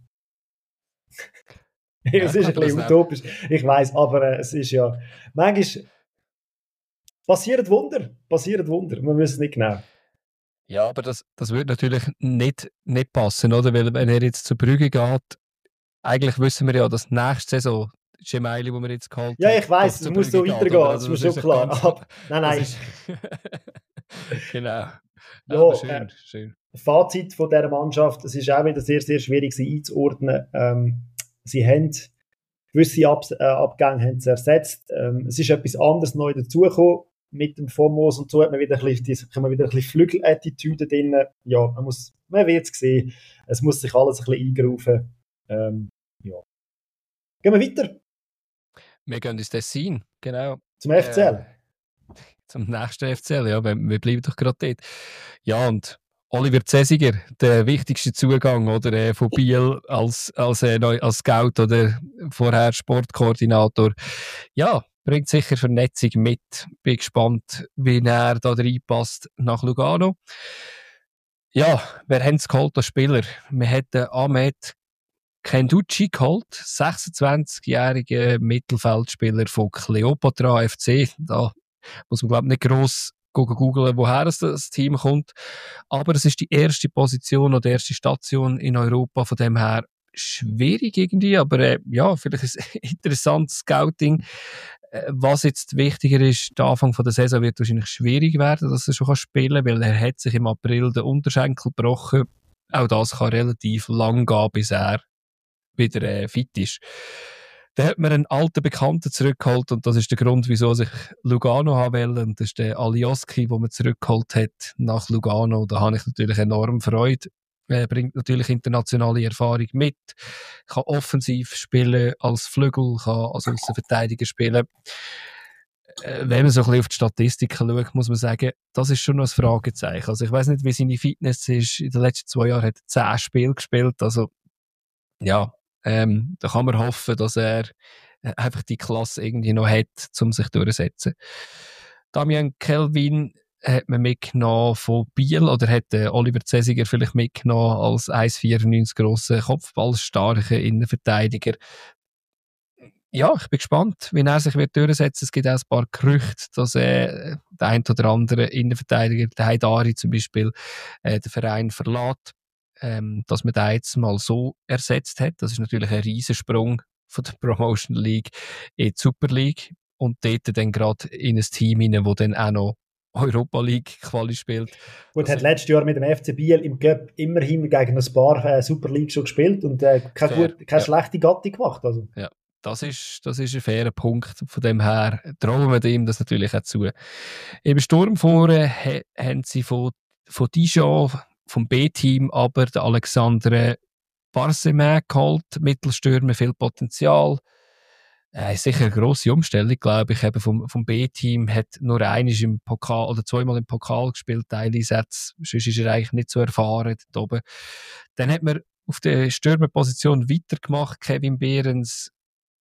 Ja, es ist ein bisschen utopisch, ich weiss, aber es ist ja, manchmal passieren Wunder, man weiß es nicht genau. Ja, aber das würde natürlich nicht passen, oder? Weil wenn er jetzt zur Brügge geht, eigentlich wissen wir ja, dass nächste Saison Gemeili, wo wir jetzt geholt haben. Ja, ich weiss, es muss so weitergehen, das ist mir schon klar. Nein. Genau. Ja, aber schön. Fazit von dieser Mannschaft, es ist auch wieder sehr, sehr schwierig, sie einzuordnen. Sie haben gewisse Abgänge haben sie ersetzt. Es ist etwas anderes neu dazugekommen. Mit dem Formos und so hat man wieder ein bisschen Flügelattitüde drin. Ja, man wird es sehen. Es muss sich alles ein bisschen eingrufen. Ja. Gehen wir weiter. Wir gehen ins Tessin, genau. Zum FCL. Zum nächsten FCL, ja, wir bleiben doch gerade dort. Ja, und Oliver Zesiger, der wichtigste Zugang oder, von Biel als Scout oder vorher Sportkoordinator. Ja, bringt sicher Vernetzung mit. Bin gespannt, wie er da reinpasst nach Lugano. Ja, wer haben es geholt als Spieler? Wir hätten Ahmed Kenducci geholt, 26-jähriger Mittelfeldspieler von Kleopatra FC. Da muss man, glaube ich, nicht gross googeln, woher das Team kommt. Aber es ist die erste Position oder die erste Station in Europa, von dem her schwierig irgendwie, aber ja, vielleicht ist es interessantes Scouting. Was jetzt wichtiger ist, der Anfang der Saison wird wahrscheinlich schwierig werden, dass er schon spielen kann, weil er hat sich im April den Unterschenkel gebrochen. Auch das kann relativ lang gehen, bis er wieder fit ist. Dann hat man einen alten Bekannten zurückgeholt und das ist der Grund, wieso sich Lugano haben will. Und das ist der Alioski, den man zurückgeholt hat nach Lugano. Da habe ich natürlich enorm Freude. Er bringt natürlich internationale Erfahrung mit, kann offensiv spielen als Flügel, kann als Außenverteidiger spielen. wenn man so ein bisschen auf die Statistiken schaut, muss man sagen, das ist schon noch ein Fragezeichen. Also ich weiß nicht, wie seine Fitness ist. In den letzten 2 Jahren hat er 10 Spiele gespielt. Also ja, da kann man hoffen, dass er einfach die Klasse irgendwie noch hat, um sich durchzusetzen. Damian Kelvin hat man mitgenommen von Biel oder hat Oliver Zesiger vielleicht mitgenommen als 1,94 grosser Kopfballstarker Innenverteidiger. Ja, ich bin gespannt, wie er sich wird durchsetzen. Es gibt auch ein paar Gerüchte, dass der ein oder andere Innenverteidiger, der Haidari zum Beispiel, den Verein verlässt, dass man den jetzt mal so ersetzt hat. Das ist natürlich ein Riesensprung von der Promotion League in die Super League und dort dann gerade in ein Team hinein, das dann auch noch Europa League Quali spielt. Gut, hat letztes Jahr mit dem FC Biel im Cup immerhin gegen ein paar Super League schon gespielt und keine schlechte Gattung gemacht. Also. Ja. Das ist ein fairer Punkt. Von dem her trauen wir ihm das natürlich auch zu. Im Sturm vorne haben sie von Dijon, vom B-Team, aber der Alexandre Barsemin geholt. Mittelstürmer, viel Potenzial. Sicher eine grosse Umstellung, glaube ich. Eben vom B-Team hat nur einmal im Pokal oder 2-mal im Pokal gespielt, Teileinsätze. Sonst ist er eigentlich nicht so erfahren dort oben. Dann hat man auf der Stürmerposition weitergemacht. Kevin Behrens,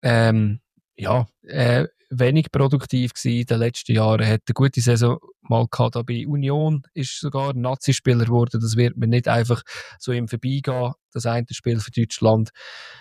wenig produktiv gewesen in den letzten Jahren. Hat eine gute Saison mal gehabt bei Union, ist sogar Nazi-Spieler geworden. Das wird man nicht einfach so im Vorbeigehen, das eine Spiel für Deutschland.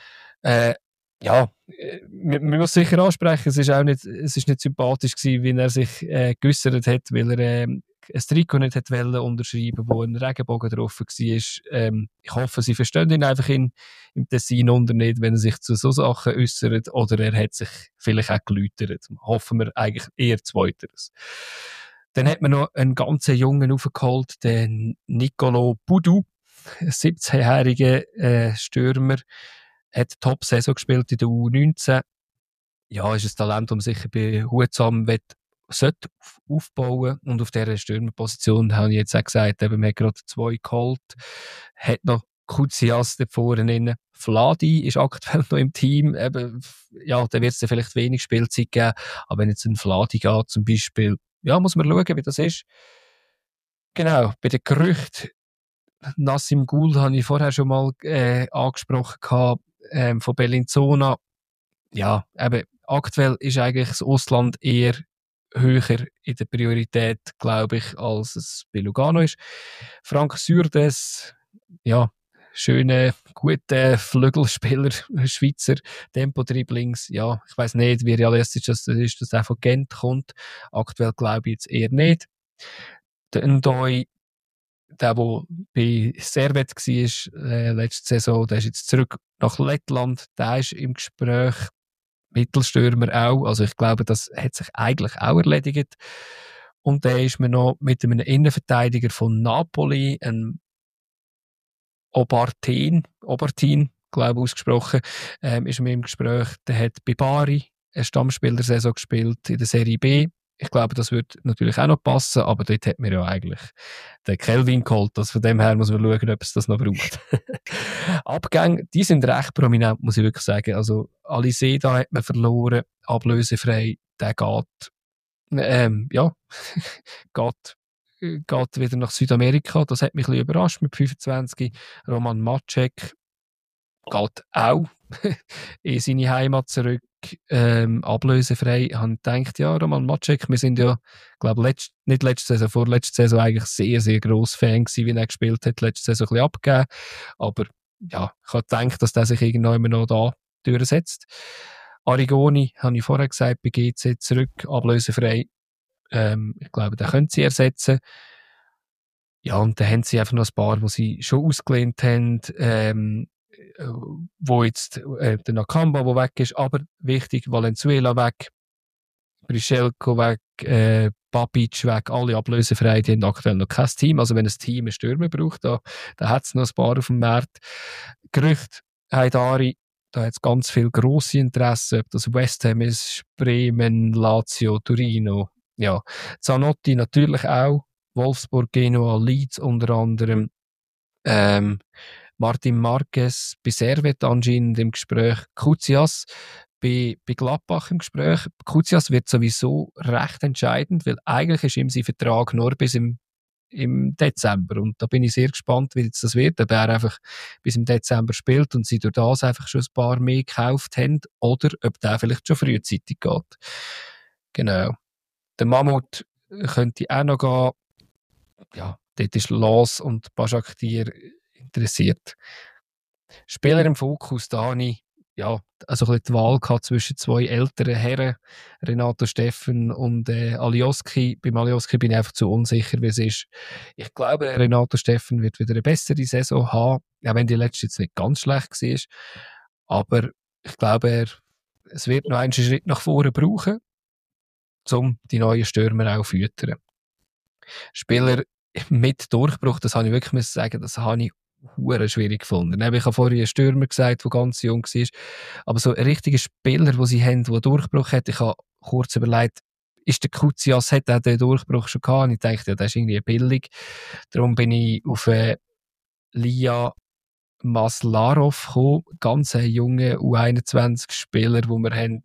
Man muss sicher ansprechen, es ist nicht sympathisch gewesen, wie er sich geäussert hat, weil er ein Trikot nicht hat unterschreiben, wo ein Regenbogen drauf war. Ich hoffe, sie verstehen ihn einfach im Tessin unter nicht, wenn er sich zu so Sachen äußert, oder er hat sich vielleicht auch geläutert. Hoffen wir eigentlich eher Zweiteres. Dann hat man noch einen ganz jungen aufgeholt, den Nicolo Boudou, ein 17-jähriger Stürmer, hat Top-Saison gespielt in der U19. Ja, ist ein Talent, um sich behutsam sollte aufbauen. Und auf dieser Stürmerposition habe ich jetzt auch gesagt, eben, man hat gerade 2 geholt, hat noch Kutsias da vorne. Vladi ist aktuell noch im Team. Eben, ja, da wird es vielleicht wenig Spielzeit geben. Aber wenn jetzt ein Vladi geht, zum Beispiel, ja, muss man schauen, wie das ist. Genau, bei den Gerüchten, Nassim Gul habe ich vorher schon mal angesprochen gehabt, von Bellinzona. Ja, eben, aktuell ist eigentlich das Ausland eher höher in der Priorität, glaube ich, als es bei Lugano ist. Frank Sürdes, ja, schöne, gute Flügelspieler, Schweizer, Tempo-Dribblings, ja, ich weiss nicht, wie realistisch das ist, dass er von Gent kommt. Aktuell glaube ich jetzt eher nicht. Der Ndoi, der bei Servet war letzte Saison, der ist jetzt zurück nach Lettland, der ist im Gespräch. Mittelstürmer auch, also ich glaube, das hat sich eigentlich auch erledigt. Und dann ist man noch mit einem Innenverteidiger von Napoli, ein Obartin, glaube ich, ausgesprochen, ist man im Gespräch. Der hat bei Bari eine Stammspielersaison gespielt in der Serie B. Ich glaube, das wird natürlich auch noch passen, aber dort hat man ja eigentlich den Kelvin geholt. Also von dem her muss man schauen, ob es das noch braucht. Abgänge, die sind recht prominent, muss ich wirklich sagen. Also, Aliseda hat man verloren, ablösefrei, der geht, geht wieder nach Südamerika. Das hat mich ein bisschen überrascht mit 25. Roman Macek geht auch in seine Heimat zurück, ablösefrei. Ich habe gedacht, ja, Roman Macek, wir sind ja, glaube nicht letzte Saison, vorletzte Saison eigentlich sehr, sehr gross Fan gewesen, wie er gespielt hat, letzte Saison ein bisschen abgegeben. Aber ja, ich habe gedacht, dass der sich irgendwann noch da durchsetzt. Arigoni, habe ich vorher gesagt, bei GC zurück, ablösefrei. Ich glaube, den können sie ersetzen. Ja, und dann haben sie einfach noch ein paar, die sie schon ausgelehnt haben, wo jetzt der Nakamba, der weg ist, aber wichtig, Valenzuela weg, Brichelko weg, Babic weg, alle ablösefrei, die haben aktuell noch kein Team, also wenn ein Team einen Stürmer braucht, da hat es noch ein paar auf dem Markt. Gerücht, Haidari, da hat es ganz viel grosse Interesse, ob das West Ham ist, Bremen, Lazio, Torino, ja, Zanotti natürlich auch, Wolfsburg, Genua, Leeds unter anderem, Martin Marquez bei Servet anscheinend im Gespräch. Kutsias bei Gladbach im Gespräch. Koutsias wird sowieso recht entscheidend, weil eigentlich ist ihm sein Vertrag nur bis im Dezember. Und da bin ich sehr gespannt, wie jetzt das wird, ob er einfach bis im Dezember spielt und sie durch das einfach schon ein paar mehr gekauft haben oder ob der vielleicht schon frühzeitig geht. Genau. Der Mammut könnte auch noch gehen. Ja, dort ist Los und Başakşehir interessiert. Spieler im Fokus, da habe ich also ein bisschen die Wahl gehabt zwischen zwei älteren Herren, Renato Steffen und Alioski. Beim Alioski bin ich einfach zu unsicher, wie es ist. Ich glaube, Renato Steffen wird wieder eine bessere Saison haben, auch wenn die letzte jetzt nicht ganz schlecht war. Aber ich glaube, es wird noch einen Schritt nach vorne brauchen, um die neuen Stürmer auch zu füttern. Spieler mit Durchbruch, das habe ich wirklich sagen, das habe ich hure schwierig gefunden. Ich habe vorhin einen Stürmer gesagt, der ganz jung war, aber so ein richtiger Spieler, den sie haben, der Durchbruch hat, ich habe kurz überlegt, ist der Koutsias, hat er den Durchbruch schon gehabt? Und ich dachte, ja, das ist irgendwie billig. Darum bin ich auf Lia Maslarov gekommen, ganz ein junger U21-Spieler, wo wir haben,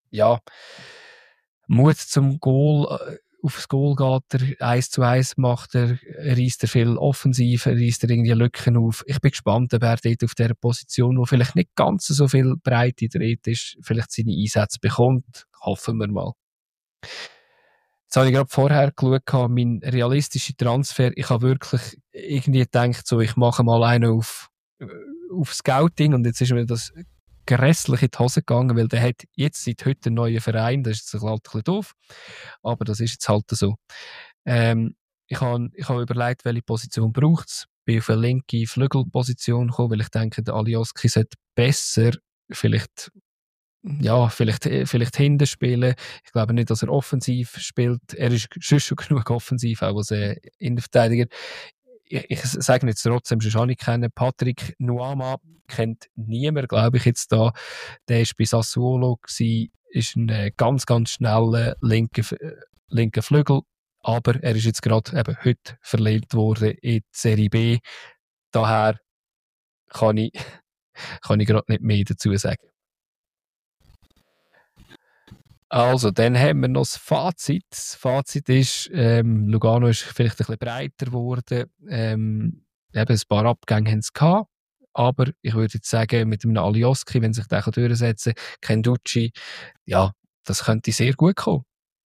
Mut zum Goal, aufs Goal geht er, 1:1 macht er, reisst er viel offensiv, reisst er irgendwie Lücken auf. Ich bin gespannt, ob er dort auf dieser Position, wo vielleicht nicht ganz so viel Breite drin ist, vielleicht seine Einsätze bekommt. Hoffen wir mal. Jetzt habe ich gerade vorher geschaut, mein realistischer Transfer, ich habe wirklich irgendwie gedacht, so, ich mache mal einen auf Scouting und jetzt ist mir das grässlich in die Hose gegangen, weil der hat jetzt seit heute einen neuen Verein, das ist jetzt halt ein bisschen doof, aber das ist jetzt halt so. Ich habe überlegt, welche Position braucht es, bin auf eine linke Flügelposition gekommen, weil ich denke, der Alioski sollte besser vielleicht hinten spielen. Ich glaube nicht, dass er offensiv spielt. Er ist schon genug offensiv, auch als Innenverteidiger. Ich sage jetzt trotzdem, schon auch nicht kennen. Patrick Nuama kennt niemand, glaube ich, jetzt da. Der war bei Sassuolo, ist ein ganz, ganz schneller linker Flügel. Aber er ist jetzt gerade eben heute verlegt worden in die Serie B. Daher kann ich gerade nicht mehr dazu sagen. Also, dann haben wir noch das Fazit. Das Fazit ist, Lugano ist vielleicht ein bisschen breiter geworden. Eben ein paar Abgänge haben sie gehabt. Aber ich würde jetzt sagen, mit einem Alioski, wenn sich der durchsetzen kann, Kenducci, ja, das könnte sehr gut kommen.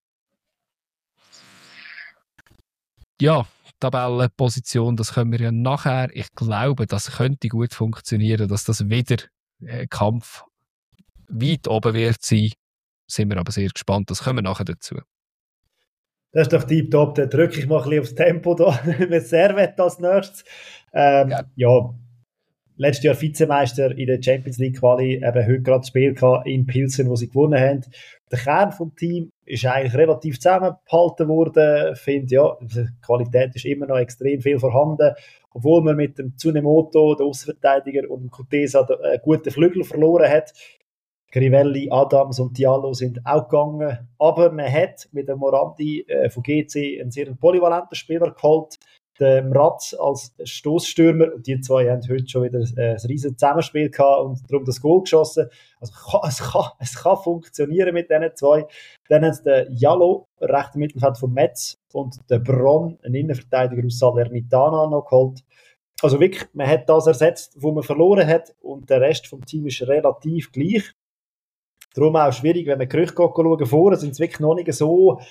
Ja, Tabellenposition, das können wir ja nachher. Ich glaube, das könnte gut funktionieren, dass das wieder Kampf weit oben wird sein. Sind wir aber sehr gespannt. Das kommen wir nachher dazu. Das ist doch tipptopp. Dann drücke ich mal ein bisschen aufs Tempo da mit Servet als nächstes. Ja, letztes Jahr Vizemeister in der Champions League Quali, eben heute gerade das Spiel in Pilsen, wo sie gewonnen haben. Der Kern vom Team ist eigentlich relativ zusammengehalten worden. Ich finde, ja, die Qualität ist immer noch extrem viel vorhanden. Obwohl man mit dem Tsunemoto, der Außenverteidiger, und dem Kutesa einen guten Flügel verloren hat. Crivelli, Adams und Diallo sind auch gegangen. Aber man hat mit dem Morandi von GC einen sehr polyvalenten Spieler geholt. Den Ratz als Stoßstürmer. Und die zwei haben heute schon wieder ein riesen Zusammenspiel gehabt und darum das Goal geschossen. Also es kann funktionieren mit diesen zwei. Dann haben sie den Jallo, rechter Mittelfeld von Metz, und den Bronn, ein Innenverteidiger aus Salernitana, noch geholt. Also wirklich, man hat das ersetzt, was man verloren hat, und der Rest vom Team ist relativ gleich. Darum auch schwierig, wenn man Gerüchte schauen, vorher sind sie wirklich noch nicht so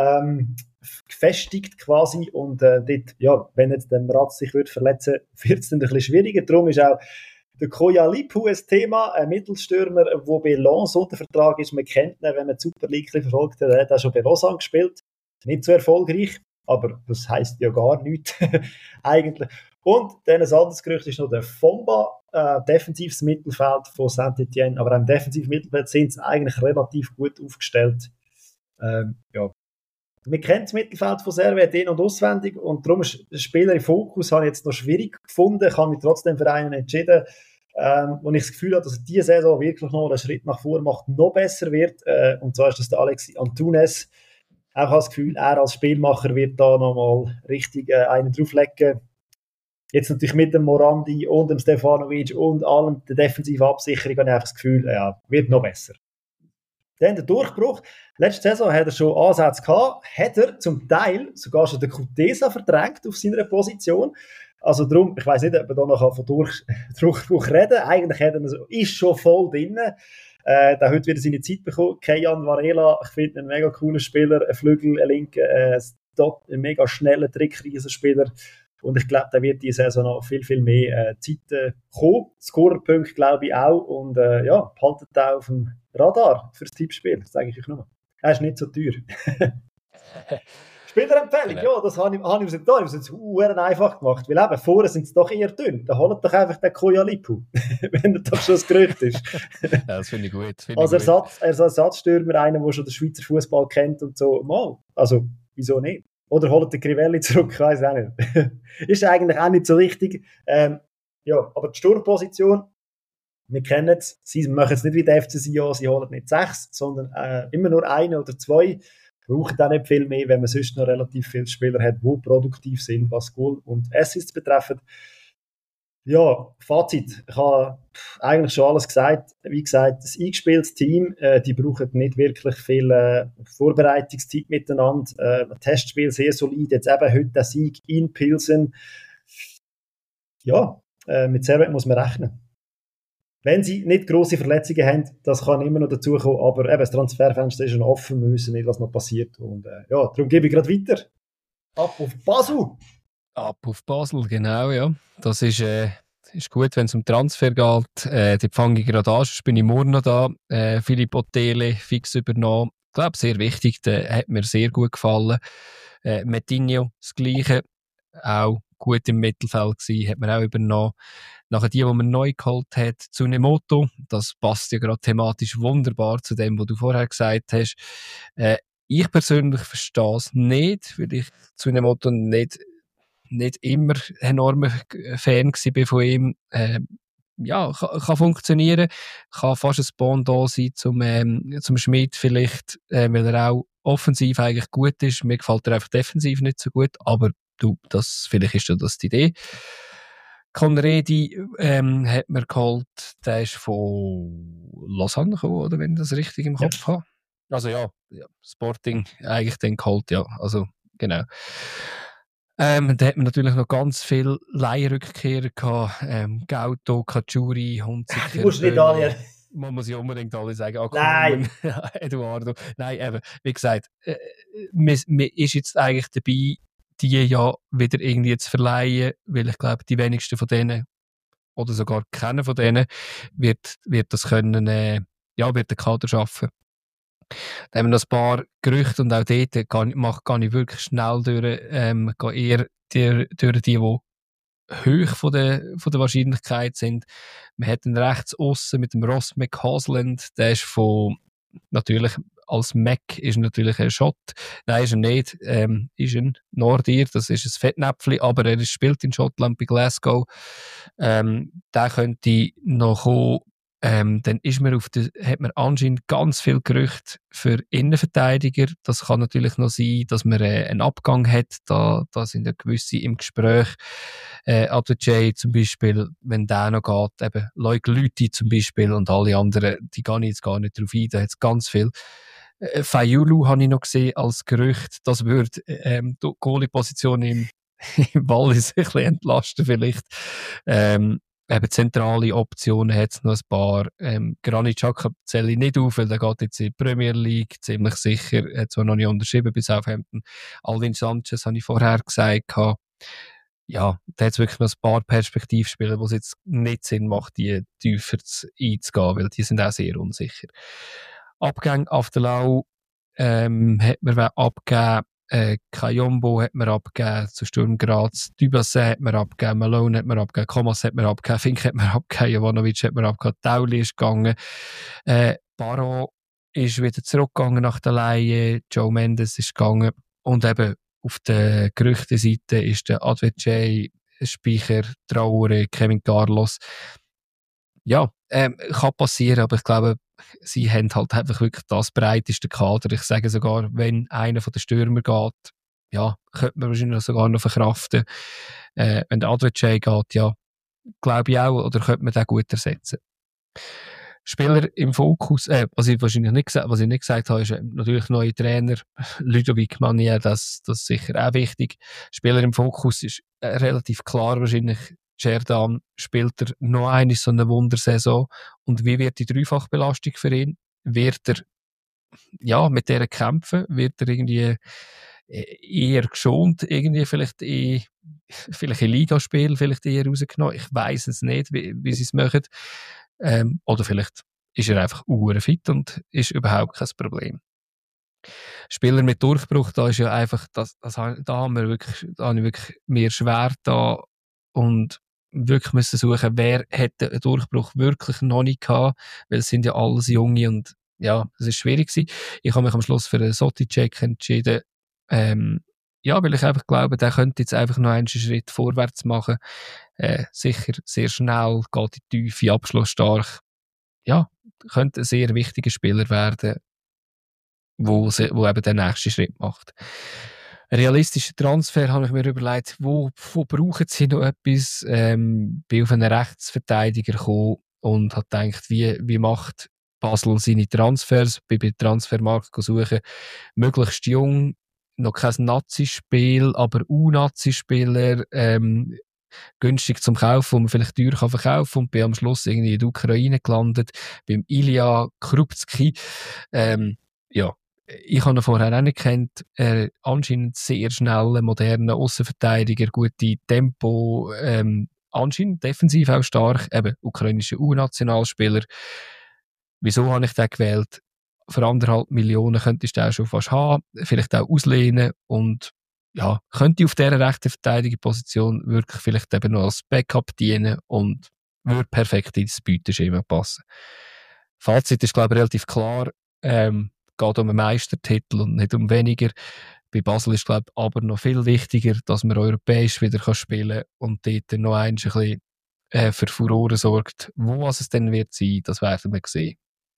gefestigt quasi, und dort, ja, wenn jetzt der Ratz sich verletzen würde, wird es dann ein bisschen schwieriger. Darum ist auch der Koya Lipu ein Thema, ein Mittelstürmer, der bei Lens unter Vertrag ist. Man kennt ihn, wenn man die Super League verfolgt hat, er hat auch schon bei Lausanne gespielt. Nicht so erfolgreich, aber das heisst ja gar nichts eigentlich. Und dann ein anderes Gerücht ist noch der Fomba, defensives Mittelfeld von Saint-Étienne. Aber im defensiven Mittelfeld sind sie eigentlich relativ gut aufgestellt. Ja. Man kennt das Mittelfeld von Servet in- und auswendig, und darum ist der Spieler im Fokus, habe ich jetzt noch schwierig gefunden. Ich habe mich trotzdem für einen entschieden, und ich das Gefühl habe, dass er diese Saison wirklich noch einen Schritt nach vorne macht, noch besser wird. Und zwar ist das der Alexis Antunes. Auch das Gefühl, er als Spielmacher wird da nochmal richtig einen drauflegen. Jetzt natürlich mit dem Morandi und dem Stefanovic und allem der defensiven Absicherung habe ich das Gefühl, ja, wird noch besser. Dann der Durchbruch. Letzte Saison hat er schon Ansätze gehabt, hat er zum Teil sogar schon den Kutesa verdrängt auf seiner Position. Also darum, ich weiss nicht, ob man da noch von Durchbruch reden kann. Eigentlich hat er, ist schon voll drin. Der hat heute wieder seine Zeit bekommen. Kejan Varela, ich finde, ein mega cooler Spieler, ein Flügel, ein Linker, ein mega schneller, trickreicher Spieler. Und ich glaube, da wird diese Saison noch viel, viel mehr Zeit kommen. Scorerpunkt glaube ich auch. Und ja, behaltet auch auf dem Radar fürs Tippspiel, das sage ich euch nur. Er ist nicht so teuer. Spielerempfehlung, genau. Ja, das habe ich uns nicht da. Ich habe es jetzt einfach gemacht. Weil eben, vorher sind sie doch eher dünn. Dann holt doch einfach den Koyalipu, wenn er doch schon das Gerücht ist. Ja, das finde ich gut. Als Ersatzstürmer, einer, der schon den Schweizer Fußball kennt und so. Mal. Also, wieso nicht? Oder holt den Crivelli zurück, ich weiss auch nicht. Ist eigentlich auch nicht so richtig. Ja, aber die Sturmposition, wir kennen es, sie machen es nicht wie der FC Sion, sie holen nicht 6, sondern immer nur 1 oder 2. Brauchen auch nicht viel mehr, wenn man sonst noch relativ viele Spieler hat, die produktiv sind, was Goal und Assists betreffen. Ja, Fazit. Ich habe eigentlich schon alles gesagt. Wie gesagt, das eingespieltes Team, die brauchen nicht wirklich viel Vorbereitungszeit miteinander. Ein Testspiel sehr solid. Jetzt eben heute der Sieg in Pilsen. Ja, mit Servet muss man rechnen. Wenn sie nicht grosse Verletzungen haben, das kann immer noch dazukommen, aber eben, das Transferfenster ist schon offen, wir wissen nicht, was noch passiert. Und ja, darum gebe ich gerade weiter. Ab auf Basel! Ab auf Basel, genau, ja. Das ist gut, wenn es um Transfer geht. Die fange ich gerade an, sonst bin ich morgen noch da. Philipp Otele fix übernommen. Ich glaube, sehr wichtig, der hat mir sehr gut gefallen. Metinho, das Gleiche, auch gut im Mittelfeld gewesen, hat man auch übernommen. Nachher die man neu geholt hat, Tsunemoto, das passt ja gerade thematisch wunderbar zu dem, was du vorher gesagt hast. Ich persönlich verstehe es nicht, weil ich Tsunemoto nicht immer enormer Fan war von ihm. Ja, kann funktionieren. Kann fast ein Pendant sein zum Schmidt vielleicht, weil er auch offensiv eigentlich gut ist. Mir gefällt er einfach defensiv nicht so gut, aber vielleicht ist das die Idee. Conredi hat man geholt, der ist von Lausanne gekommen, oder wenn ich das richtig im Kopf habe. Also ja, Sporting eigentlich den geholt, ja, also genau. Da hat man natürlich noch ganz viele Leihrückkehrer gehabt. Gauto, Kachuri, Hunziker. Du musst nicht alle. Man muss ja unbedingt alle sagen. Nein. Eduardo. Nein, eben, wie gesagt, man ist jetzt eigentlich dabei, die ja wieder irgendwie zu verleihen, weil ich glaube, die wenigsten von denen, oder sogar keiner von denen, wird das können, wird den Kader schaffen. Da haben wir noch ein paar Gerüchte und auch dort gehe ich wirklich schnell durch, gehe eher durch die hoch von der Wahrscheinlichkeit sind. Wir hätten rechts aussen mit dem Ross McCausland, der ist natürlich als Mac ist natürlich ein Schott. Nein, ist er nicht. Ist ein Nordir, das ist ein Fettnäpfli, aber er spielt in Schottland bei Glasgow. Der könnte noch kommen. Dann hat man anscheinend ganz viel Gerüchte für Innenverteidiger. Das kann natürlich noch sein, dass man einen Abgang hat. Da sind ja gewisse im Gespräch. Adojay zum Beispiel, wenn der noch geht, eben Lüti zum Beispiel und alle anderen, die gehe ich jetzt gar nicht drauf ein. Da hat es ganz viel. Fayulu habe ich noch gesehen als Gerücht. Das würde die Goalie-Position im Wallis ein bisschen entlasten vielleicht. Eben zentrale Optionen hat es noch ein paar. Granit Xhaka zähle ich nicht auf, weil der geht jetzt in die Premier League, ziemlich sicher. Er hat zwar noch nicht unterschrieben bis Southampton. Alvin Sanchez habe ich vorher gesagt. Ja, da hat es wirklich noch ein paar Perspektivspieler, wo es jetzt nicht Sinn macht, die tiefer einzugehen, weil die sind auch sehr unsicher. Abgänge auf der Lau hat man abgegeben. Kayombo hat man abgegeben zu Sturm Graz, Dubasset hat man abgegeben, Malone hat man abgegeben, Komas hat man abgegeben, Fink hat man abgegeben, Jovanovic hat man abgegeben, Tauli ist gegangen, Baro ist wieder zurückgegangen nach der Leihe, Joe Mendes ist gegangen und eben auf der Gerüchtenseite ist der Advecay, Speicher, Traore, Kevin Carlos. Ja, kann passieren, aber ich glaube, sie haben halt einfach wirklich das breiteste Kader. Ich sage sogar, wenn einer von den Stürmern geht, ja, könnte man wahrscheinlich sogar noch verkraften. Wenn der Advecay geht, ja, glaube ich auch, oder könnte man den gut ersetzen. Spieler im Fokus, was ich nicht gesagt habe, ist natürlich neue Trainer, Ludovic Manier, das ist sicher auch wichtig. Spieler im Fokus ist relativ klar wahrscheinlich, Xherdan spielt er noch eine so eine Wundersaison und wie wird die Dreifachbelastung für ihn? Wird er mit der kämpfen? Wird er irgendwie eher geschont, irgendwie vielleicht in Ligaspiel vielleicht eher rausgenommen? Ich weiss es nicht, wie sie es machen. Oder vielleicht ist er einfach fit und ist überhaupt kein Problem. Spieler mit Durchbruch, da ist ja einfach, da habe ich wirklich mir schwer da und wirklich müssen suchen, wer hätte einen Durchbruch wirklich noch nicht gehabt, weil es sind ja alles Junge und ja, es ist schwierig gewesen. Ich habe mich am Schluss für einen Soticek entschieden, weil ich einfach glaube, der könnte jetzt einfach noch einen Schritt vorwärts machen. Sicher sehr schnell, geht in die Tiefe, abschlussstark. Ja, könnte ein sehr wichtiger Spieler werden, wo eben den nächsten Schritt macht. Ein realistischer Transfer habe ich mir überlegt, wo brauchen sie noch etwas? Bin auf einen Rechtsverteidiger gekommen und habe gedacht, wie macht Basel seine Transfers? Bin bei Transfermarkt suchen, möglichst jung, noch kein Nazi-Spiel, aber U-Nazi-Spieler, günstig zum Kaufen, wo man vielleicht teuer kann verkaufen und bin am Schluss irgendwie in der Ukraine gelandet, beim Ilya Krupski. Ich habe ihn vorher auch nicht gekannt. Anscheinend sehr schneller, moderner Aussenverteidiger, gute Tempo, anscheinend defensiv auch stark, eben ukrainischer U-Nationalspieler. Wieso habe ich den gewählt? Für 1,5 Millionen könntest du auch schon fast haben, vielleicht auch auslehnen und ja, könnte auf dieser rechten Verteidigerposition wirklich vielleicht eben noch als Backup dienen und würde perfekt ins Beuteschema passen. Fazit ist, glaube ich, relativ klar. Geht um einen Meistertitel und nicht um weniger. Bei Basel ist, glaube ich, aber noch viel wichtiger, dass man europäisch wieder spielen kann und dort noch ein bisschen für Furore sorgt. Wo es denn wird sein, das werden wir sehen.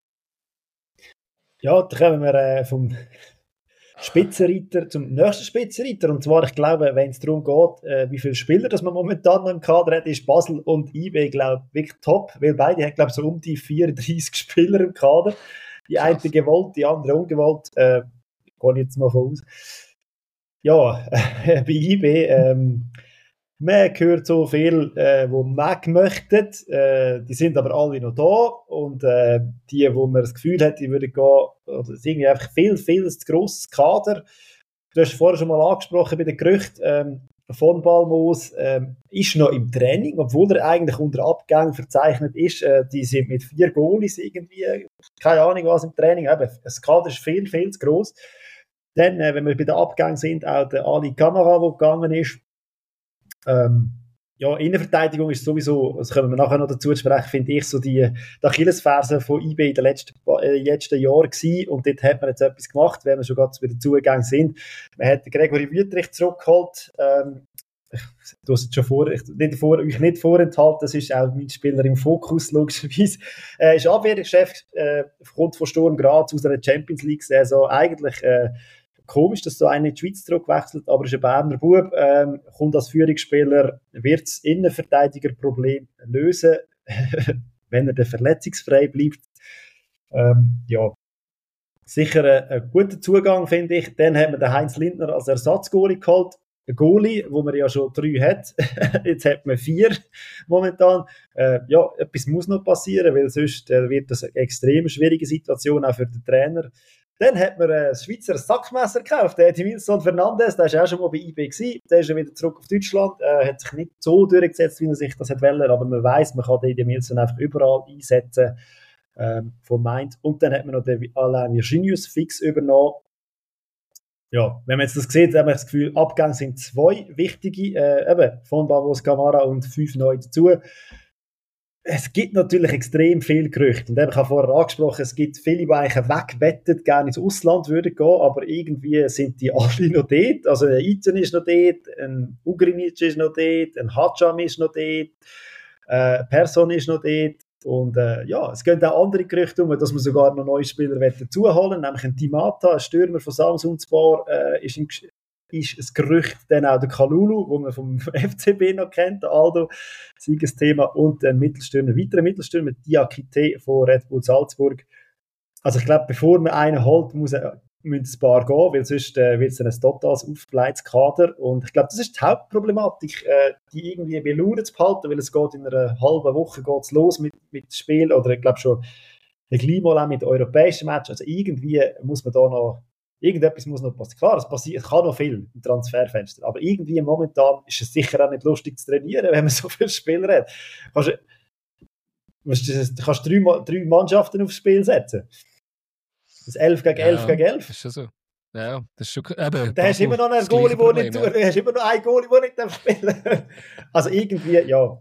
Ja, da kommen wir vom Spitzenreiter zum nächsten Spitzenreiter. Und zwar, ich glaube, wenn es darum geht, wie viele Spieler das man momentan noch im Kader hat, ist Basel und IB, glaube ich, wirklich top. Weil beide haben, glaube ich, so um die 34 Spieler im Kader. Die eine gewollt, die andere ungewollt. Gehe ich jetzt mal von aus. Ja, bei IB, man hört so viel, wo man möchten. Die sind aber alle noch da. Und die, wo man das Gefühl hat, die würden gehen, oder ist irgendwie einfach viel zu grosses Kader. Du hast vorher schon mal angesprochen bei den Gerüchten, von Balmos ist noch im Training, obwohl er eigentlich unter Abgang verzeichnet ist. Die sind mit 4 Goalies irgendwie, keine Ahnung was im Training. Eben, das Kader ist viel zu gross. Dann, wenn wir bei den Abgängen sind, auch der Ali Kamara, der gegangen ist. Innenverteidigung ist sowieso, das können wir nachher noch dazu sprechen, finde ich, so die Achillesferse von IB in den letzten Jahren gewesen. Und dort hat man jetzt etwas gemacht, wenn wir schon gerade wieder zugegangen sind. Man hat Gregory Wüttrich zurückgeholt. Du hast es schon euch nicht vorenthalten, das ist auch mein Spieler im Fokus, logischerweise. Ist Abwehrchef, kommt von Sturm Graz aus einer Champions League-Saison. Eigentlich komisch, dass so einer in die Schweiz zurückwechselt, aber ist ein Berner Bub, kommt als Führungsspieler, wird das Innenverteidigerproblem lösen, wenn er dann verletzungsfrei bleibt. Sicher ein guter Zugang, finde ich. Dann haben wir den Heinz Lindner als Ersatzgoalie geholt. Ein Goalie, wo man ja schon 3 hat. Jetzt hat man 4 momentan. Etwas muss noch passieren, weil sonst wird das eine extrem schwierige Situation auch für den Trainer. Dann hat man ein Schweizer Sackmesser gekauft, der Edmilson Fernandes, der war auch schon mal bei IB gewesen. Der ist ja wieder zurück auf Deutschland, hat sich nicht so durchgesetzt, wie er sich das hat wollen, aber man weiss, man kann den Edmilson einfach überall einsetzen, von Mainz. Und dann hat man noch den Alain Virginius fix übernommen. Ja, wenn man jetzt das sieht, haben wir das Gefühl, Abgänge sind 2 wichtige, von Balmos Kamara und 5 neu dazu. Es gibt natürlich extrem viele Gerüchte. Und ich habe vorher angesprochen, es gibt viele, die eigentlich wegwettet, gerne ins Ausland würden gehen, aber irgendwie sind die alle noch dort. Also ein Itzen ist noch dort, ein Ugrinic ist noch dort, ein Hatscham ist noch dort, Person ist noch dort. Und es gehen auch andere Gerüchte um, dass man sogar noch neue Spieler dazu holen, nämlich ein Timata, ein Stürmer von Samsunspor, ist ist ein Gerücht dann auch der Kalulu, wo man vom FCB noch kennt, der Aldo, Siegesthema, und ein Mittelstürmer, weiterer Mittelstürmer, Diakite von Red Bull Salzburg. Also ich glaube, bevor man einen holt, müssen ein paar gehen, weil sonst wird es ein totales aufgeblähtes Kader. Und ich glaube, das ist die Hauptproblematik, die irgendwie bei Laune zu behalten, weil es geht in einer halben Woche geht's los mit Spiel, oder ich glaube schon gleich mal auch mit europäischen Matches. Also irgendwie muss man da noch, irgendetwas muss noch passieren. Klar, es kann noch viel im Transferfenster, aber irgendwie momentan ist es sicher auch nicht lustig zu trainieren, wenn man so viele Spieler hat. Du kannst drei Mannschaften aufs Spiel setzen. Das 11 gegen 11 gegen 11. Das ist schon so. Ja, das ist schon eben. Da hast du immer noch einen Goalie, der nicht tut. Du hast immer noch einen Goalie, der nicht spielen darf. Also irgendwie, ja.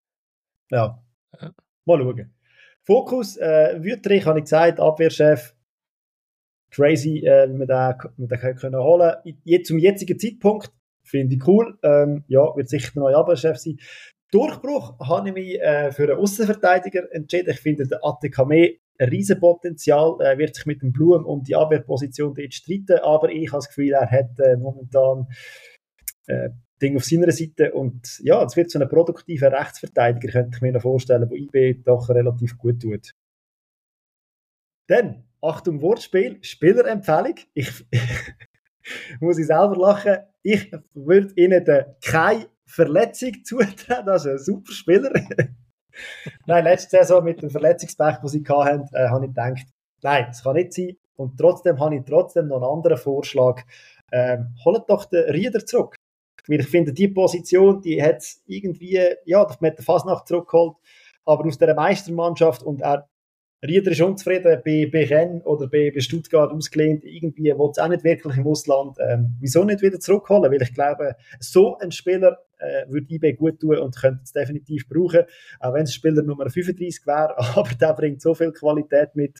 Mal schauen. Fokus, Wüttrich, habe ich gesagt, Abwehrchef. Crazy, wie wir den können holen. Zum jetzigen Zeitpunkt finde ich cool. Wird sicher der neue Abwehrchef sein. Durchbruch habe ich mich für einen Aussenverteidiger entschieden. Ich finde, der Atekame ein Riesenpotenzial, wird sich mit dem Blum um die Abwehrposition dort streiten, aber ich habe das Gefühl, er hat momentan Ding auf seiner Seite, und ja, es wird so ein produktiver Rechtsverteidiger, könnte ich mir noch vorstellen, der IB doch relativ gut tut. Dann, Achtung Wortspiel, Spielerempfehlung. Ich muss ich selber lachen. Ich würde ihnen keine Verletzung zutrauen, das ist ein super Spieler. Nein, letzte Saison mit dem Verletzungspech, den sie hatten, habe ich gedacht, nein, das kann nicht sein. Und trotzdem habe ich noch einen anderen Vorschlag. Holt doch den Rieder zurück. Weil ich finde, die Position, die hat es irgendwie, ja, man hat den Fasnacht zurückgeholt, aber aus dieser Meistermannschaft, und Rieder ist unzufrieden bei Rennes oder bei Stuttgart ausgelehnt, irgendwie will es auch nicht wirklich im Ausland. Wieso nicht wieder zurückholen? Weil ich glaube, so ein Spieler würde IB gut tun und könnte es definitiv brauchen, auch wenn es Spieler Nummer 35 wäre, aber der bringt so viel Qualität mit.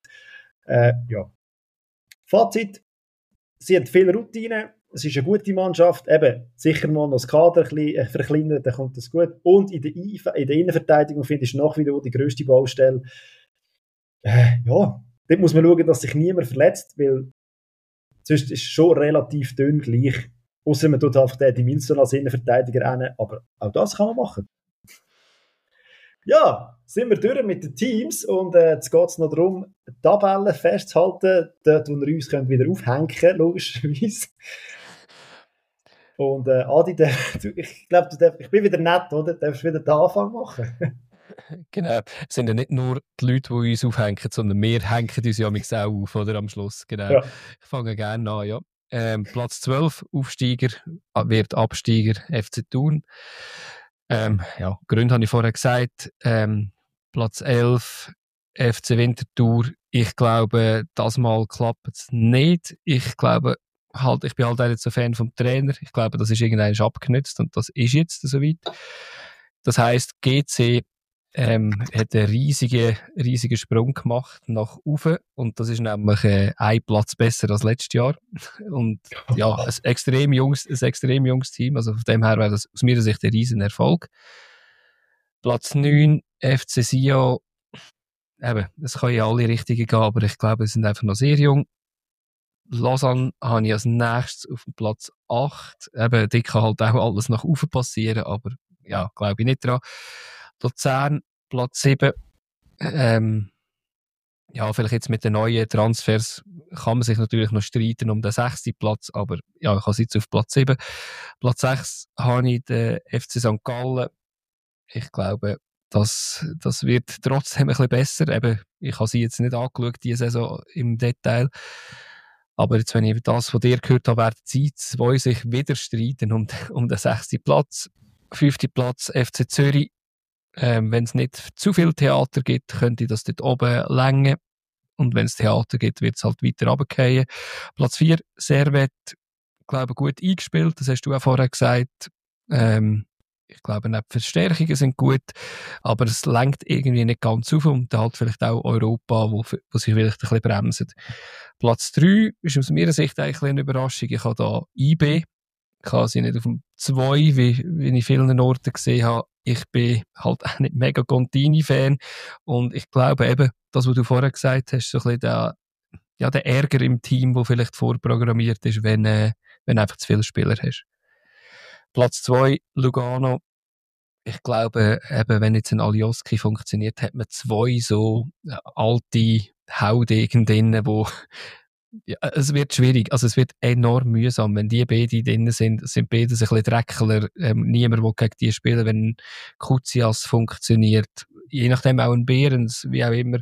Fazit, sie haben viel Routine, es ist eine gute Mannschaft, eben sicher mal noch das Kader ein bisschen verkleinern, dann kommt das gut. Und in der Innenverteidigung finde ich nach wie vor die grösste Baustelle. Dort muss man schauen, dass sich niemand verletzt, weil sonst ist es schon relativ dünn gleich. Außer man tut einfach den Milson als Innenverteidiger rein, aber auch das kann man machen. Ja, sind wir durch mit den Teams, und jetzt geht es noch darum, Tabellen festzuhalten, dort wo wir uns wieder aufhängen können, logischerweise. Und Adi, ich glaube, ich bin wieder nett, oder? Du darfst wieder den Anfang machen. Genau, es sind ja nicht nur die Leute, die uns aufhängen, sondern wir hängen uns ja auch auf, oder, am Schluss. Genau. Ja. Ich fange gerne an, ja. Platz 12, Aufsteiger, wird Absteiger, FC Thun. Gründe habe ich vorher gesagt. Platz 11, FC Winterthur. Ich glaube, das Mal klappt es nicht. Ich glaube, ich bin halt auch nicht so Fan vom Trainer. Ich glaube, das ist irgendwann abgenutzt, und das ist jetzt soweit. Das heisst, GC hat einen riesigen Sprung gemacht nach oben, und das ist nämlich ein Platz besser als letztes Jahr. Und ja, ein extrem junges Team, also von dem her wäre das aus meiner Sicht ein riesen Erfolg. Platz 9, FC Sion, eben, es kann in alle Richtungen gehen, aber ich glaube, sie sind einfach noch sehr jung. Lausanne habe ich als nächstes auf dem Platz 8. Eben, da kann halt auch alles nach oben passieren, aber ja, glaube ich nicht dran. Luzern, Platz 7. Vielleicht jetzt mit den neuen Transfers kann man sich natürlich noch streiten um den 6. Platz, aber ja, ich habe jetzt auf Platz 7. Platz 6 habe ich den FC St. Gallen. Ich glaube, das wird trotzdem ein bisschen besser. Eben, ich habe sie jetzt nicht angeschaut, diese Saison im Detail. Aber jetzt, wenn ich das von dir gehört habe, werden die zwei sich wieder streiten um den 6. Platz. 5. Platz FC Zürich. Wenn es nicht zu viel Theater gibt, könnte das dort oben länger. Und wenn es Theater gibt, wird es halt weiter runterfallen. Platz 4, Servette, glaube gut eingespielt. Das hast du auch vorher gesagt. Ich glaube, die Verstärkungen sind gut, aber es lenkt irgendwie nicht ganz auf, und halt vielleicht auch Europa, wo sich vielleicht ein bisschen bremsen. Platz 3 ist aus meiner Sicht eigentlich eine Überraschung. Ich habe da IB. Ich habe sie nicht auf dem 2, wie ich vielen Orten gesehen habe. Ich bin halt auch nicht mega Contini-Fan, und ich glaube eben, das, was du vorher gesagt hast, so ein bisschen der Ärger im Team, der vielleicht vorprogrammiert ist, wenn wenn du einfach zu viele Spieler hast. Platz 2, Lugano. Ich glaube, eben, wenn jetzt ein Alioski funktioniert, hat man 2 so alte Haudegen drin, wo ja, es wird schwierig, also es wird enorm mühsam, wenn die beide drin sind beide ein bisschen Dreckler, niemand will gegen die spielen, wenn Kuzias funktioniert, je nachdem auch ein Behrens, wie auch immer,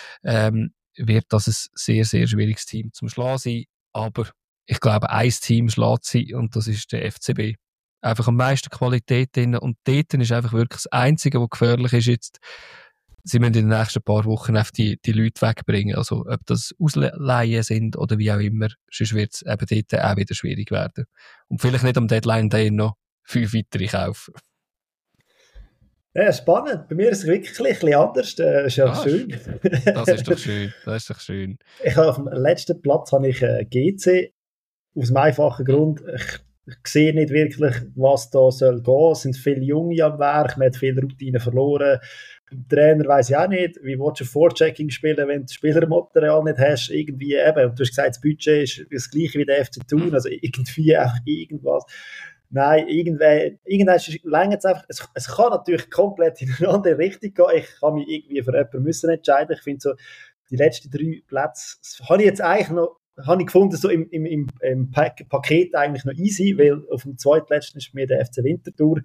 wird das ein sehr, sehr schwieriges Team zum Schlagen sein, aber ich glaube, ein Team schlägt sie und das ist der FCB. Einfach am meisten Qualität drin und dort ist einfach wirklich das Einzige, was gefährlich ist jetzt, sie müssen in den nächsten paar Wochen auf die Leute wegbringen. Also, ob das Ausleihen sind oder wie auch immer, sonst wird es eben dort auch wieder schwierig werden. Und vielleicht nicht am Deadline Day noch 5 weitere kaufen. Ja, spannend. Bei mir ist es wirklich ein bisschen anders. Das ist ja schön. Das ist doch schön. Das ist doch schön. Ich habe auf dem letzten Platz habe ich GC. Aus dem einfachen Grund, ich sehe nicht wirklich, was da soll gehen. Es sind viele Junge am Werk, man hat viele Routinen verloren. Beim Trainer weiss ich auch nicht, wie willst du Vorchecking spielen, wenn du Spielermaterial nicht hast, irgendwie eben. Und du hast gesagt, das Budget ist das gleiche wie der FC Thun, also irgendwie einfach irgendwas. Nein, irgendwann längert es einfach. Es kann natürlich komplett in eine andere Richtung gehen. Ich kann mich irgendwie für jemanden müssen entscheiden. Ich finde so, die letzten 3 Plätze, habe ich jetzt eigentlich noch, habe ich gefunden, so im Paket eigentlich noch easy, weil auf dem zweitletzten ist mir der FC Winterthur.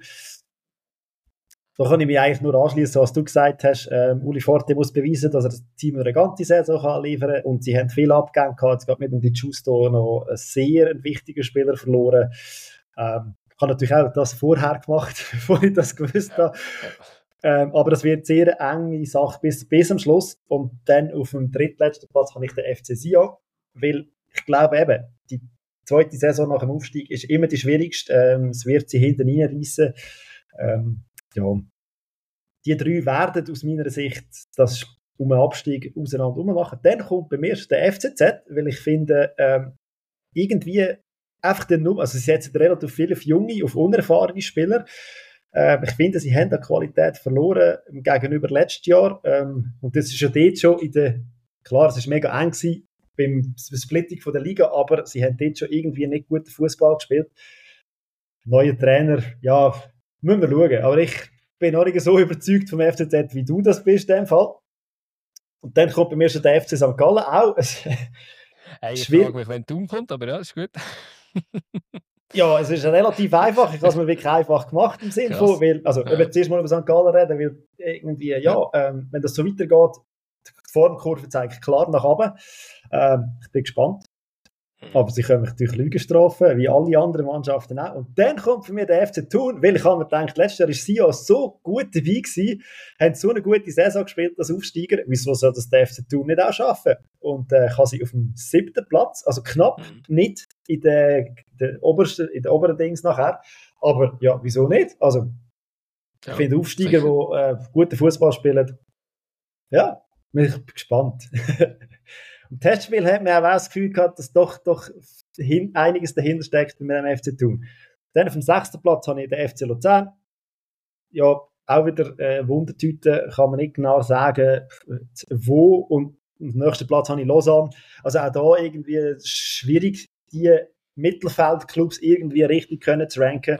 Da kann ich mich eigentlich nur anschließen, was du gesagt hast. Uli Forte muss beweisen, dass er das Team eine ganze Saison kann liefern kann. Und sie haben viel Abgänge gehabt. Jetzt gerade mit dem Di Giusto noch einen sehr wichtigen Spieler verloren. Ich habe natürlich auch das vorher gemacht, bevor ich das gewusst habe. Aber das wird eine sehr enge Sache bis zum Schluss. Und dann auf dem drittletzten Platz habe ich den FC Sion. Weil ich glaube eben, die zweite Saison nach dem Aufstieg ist immer die schwierigste. Es wird sie hinten reinreissen. Ja, die 3 werden aus meiner Sicht das um einen Abstieg auseinander machen. Dann kommt bei mir der FCZ, weil ich finde, irgendwie einfach den Nummer, also sie setzen relativ viele auf junge, auf unerfahrene Spieler. Ich finde, sie haben an Qualität verloren gegenüber letztes Jahr. Und das ist ja dort schon klar, es war mega eng gewesen beim Splitting von der Liga, aber sie haben dort schon irgendwie nicht guten Fußball gespielt. Neuer Trainer, ja, müssen wir schauen. Aber ich bin noch nicht so überzeugt vom FCZ, wie du das bist in dem Fall. Und dann kommt bei mir schon der FC St. Gallen auch. Hey, ich frage mich, wenn Thun kommt, aber ja, ist gut. Ja, es ist relativ einfach. Ich habe es mir wirklich einfach gemacht im Sinne von, weil, also, wenn wir zuerst mal über St. Gallen reden, weil irgendwie, wenn das so weitergeht, die Formkurve zeigt klar nach oben. Ich bin gespannt. Aber sie können mich natürlich Lügen strafen, wie alle anderen Mannschaften auch. Und dann kommt für mich der FC Thun, weil ich habe mir gedacht, letztes Jahr war Sion so gut dabei gewesen, haben so eine gute Saison gespielt als Aufsteiger. Wieso soll das der FC Thun nicht auch schaffen? Und kann sie auf dem 7. Platz, also knapp nicht in der oberen Dings nachher. Aber ja, wieso nicht? Also, ich finde Aufsteiger, die guten Fußball spielen, ja, bin ich gespannt. Im Testspiel hat man auch das Gefühl gehabt, dass doch einiges dahinter steckt bei dem FC Thun. Dann auf dem 6. Platz habe ich den FC Luzern. Ja, auch wieder Wundertüte, kann man nicht genau sagen, wo. Und auf dem nächsten Platz habe ich Lausanne. Also auch da irgendwie schwierig, die Mittelfeldclubs irgendwie richtig können zu ranken.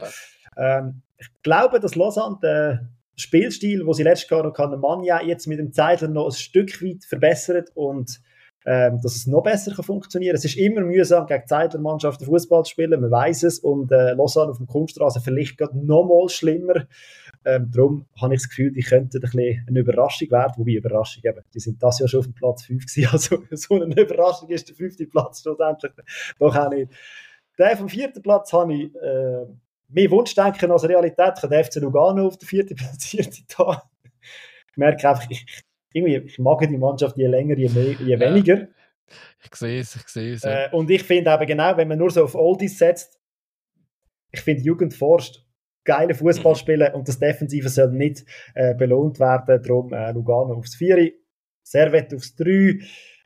Ich glaube, dass Lausanne den Spielstil, den sie letztes Jahr noch hatten, Manja jetzt mit dem Zeitler noch ein Stück weit verbessert und dass es noch besser funktionieren kann. Es ist immer mühsam, gegen Zeitlermannschaften Fußball zu spielen, man weiß es. Und Lausanne auf der Kunststraße vielleicht gerade noch mal schlimmer. Darum habe ich das Gefühl, die könnten ein bisschen eine Überraschung werden. Wobei Überraschung eben, die sind das Jahr schon auf dem Platz 5 gewesen. Also so eine Überraschung ist der 5. Platz schlussendlich doch auch nicht. Den vom 4. Platz habe ich mehr Wunschdenken als Realität. Ich habe den FC Lugano auf der 4. platzierte da. Ich merke einfach, ich mag die Mannschaft je länger, je weniger. Ich sehe es. Ja. Und ich finde eben genau, wenn man nur so auf Oldies setzt, ich finde Jugendforst geile Fußball spielen und das Defensive soll nicht belohnt werden. Darum Lugano aufs 4, Servet aufs 3,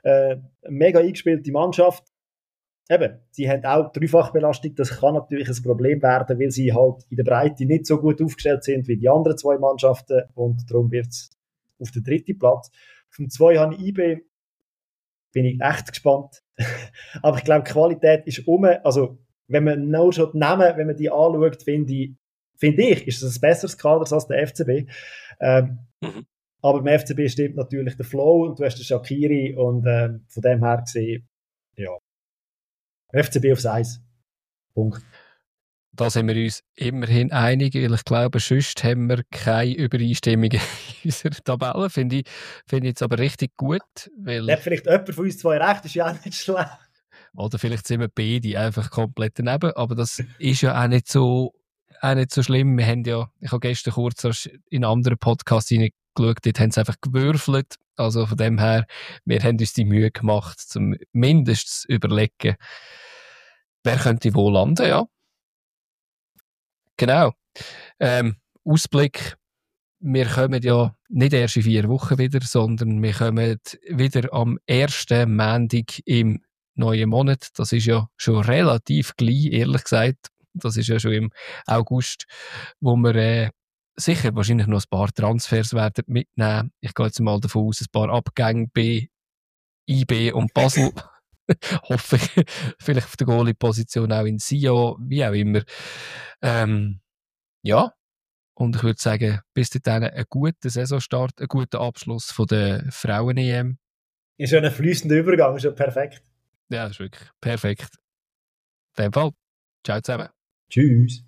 mega eingespielte Mannschaft. Eben, sie haben auch Dreifachbelastung, das kann natürlich ein Problem werden, weil sie halt in der Breite nicht so gut aufgestellt sind wie die anderen 2 Mannschaften und darum wird es auf den 3. Platz. Auf dem 2 habe ich IB, bin ich echt gespannt. Aber ich glaube, die Qualität ist also wenn man noch schon die Namen, wenn man die anschaut, finde ich, ist das ein besseres Kader als der FCB. Aber beim FCB stimmt natürlich der Flow und du hast den Shaqiri und von dem her gesehen, ja, FCB aufs Eis. Punkt. Da sind wir uns immerhin einig, weil ich glaube, sonst haben wir keine Übereinstimmung in unserer Tabelle. Finde ich jetzt aber richtig gut. Weil da hat vielleicht jemand von uns zwei recht, ist ja auch nicht schlecht. Oder vielleicht sind wir beide einfach komplett daneben, aber das ist ja auch nicht so schlimm. Wir haben ja, ich habe gestern kurz in einen anderen Podcast hineingeschaut, dort haben sie einfach gewürfelt. Also von dem her, wir haben uns die Mühe gemacht, zum mindestens zu überlegen, wer könnte wo landen, ja. Genau. Ausblick. Wir kommen ja nicht erst in 4 Wochen wieder, sondern wir kommen wieder am 1. Montag im neuen Monat. Das ist ja schon relativ gleich, ehrlich gesagt. Das ist ja schon im August, wo wir sicher wahrscheinlich noch ein paar Transfers werden mitnehmen. Ich gehe jetzt mal davon aus, ein paar Abgänge bei IB und Basel. Hoffe ich. Vielleicht auf der Goalie-Position auch in Sion, wie auch immer. Ja. Und ich würde sagen, bis dahin einen guten Saisonstart, einen guten Abschluss von der Frauen-EM. Ist ja ein fließender Übergang, ist ja perfekt. Ja, das ist wirklich perfekt. In dem Fall. Ciao zusammen. Tschüss.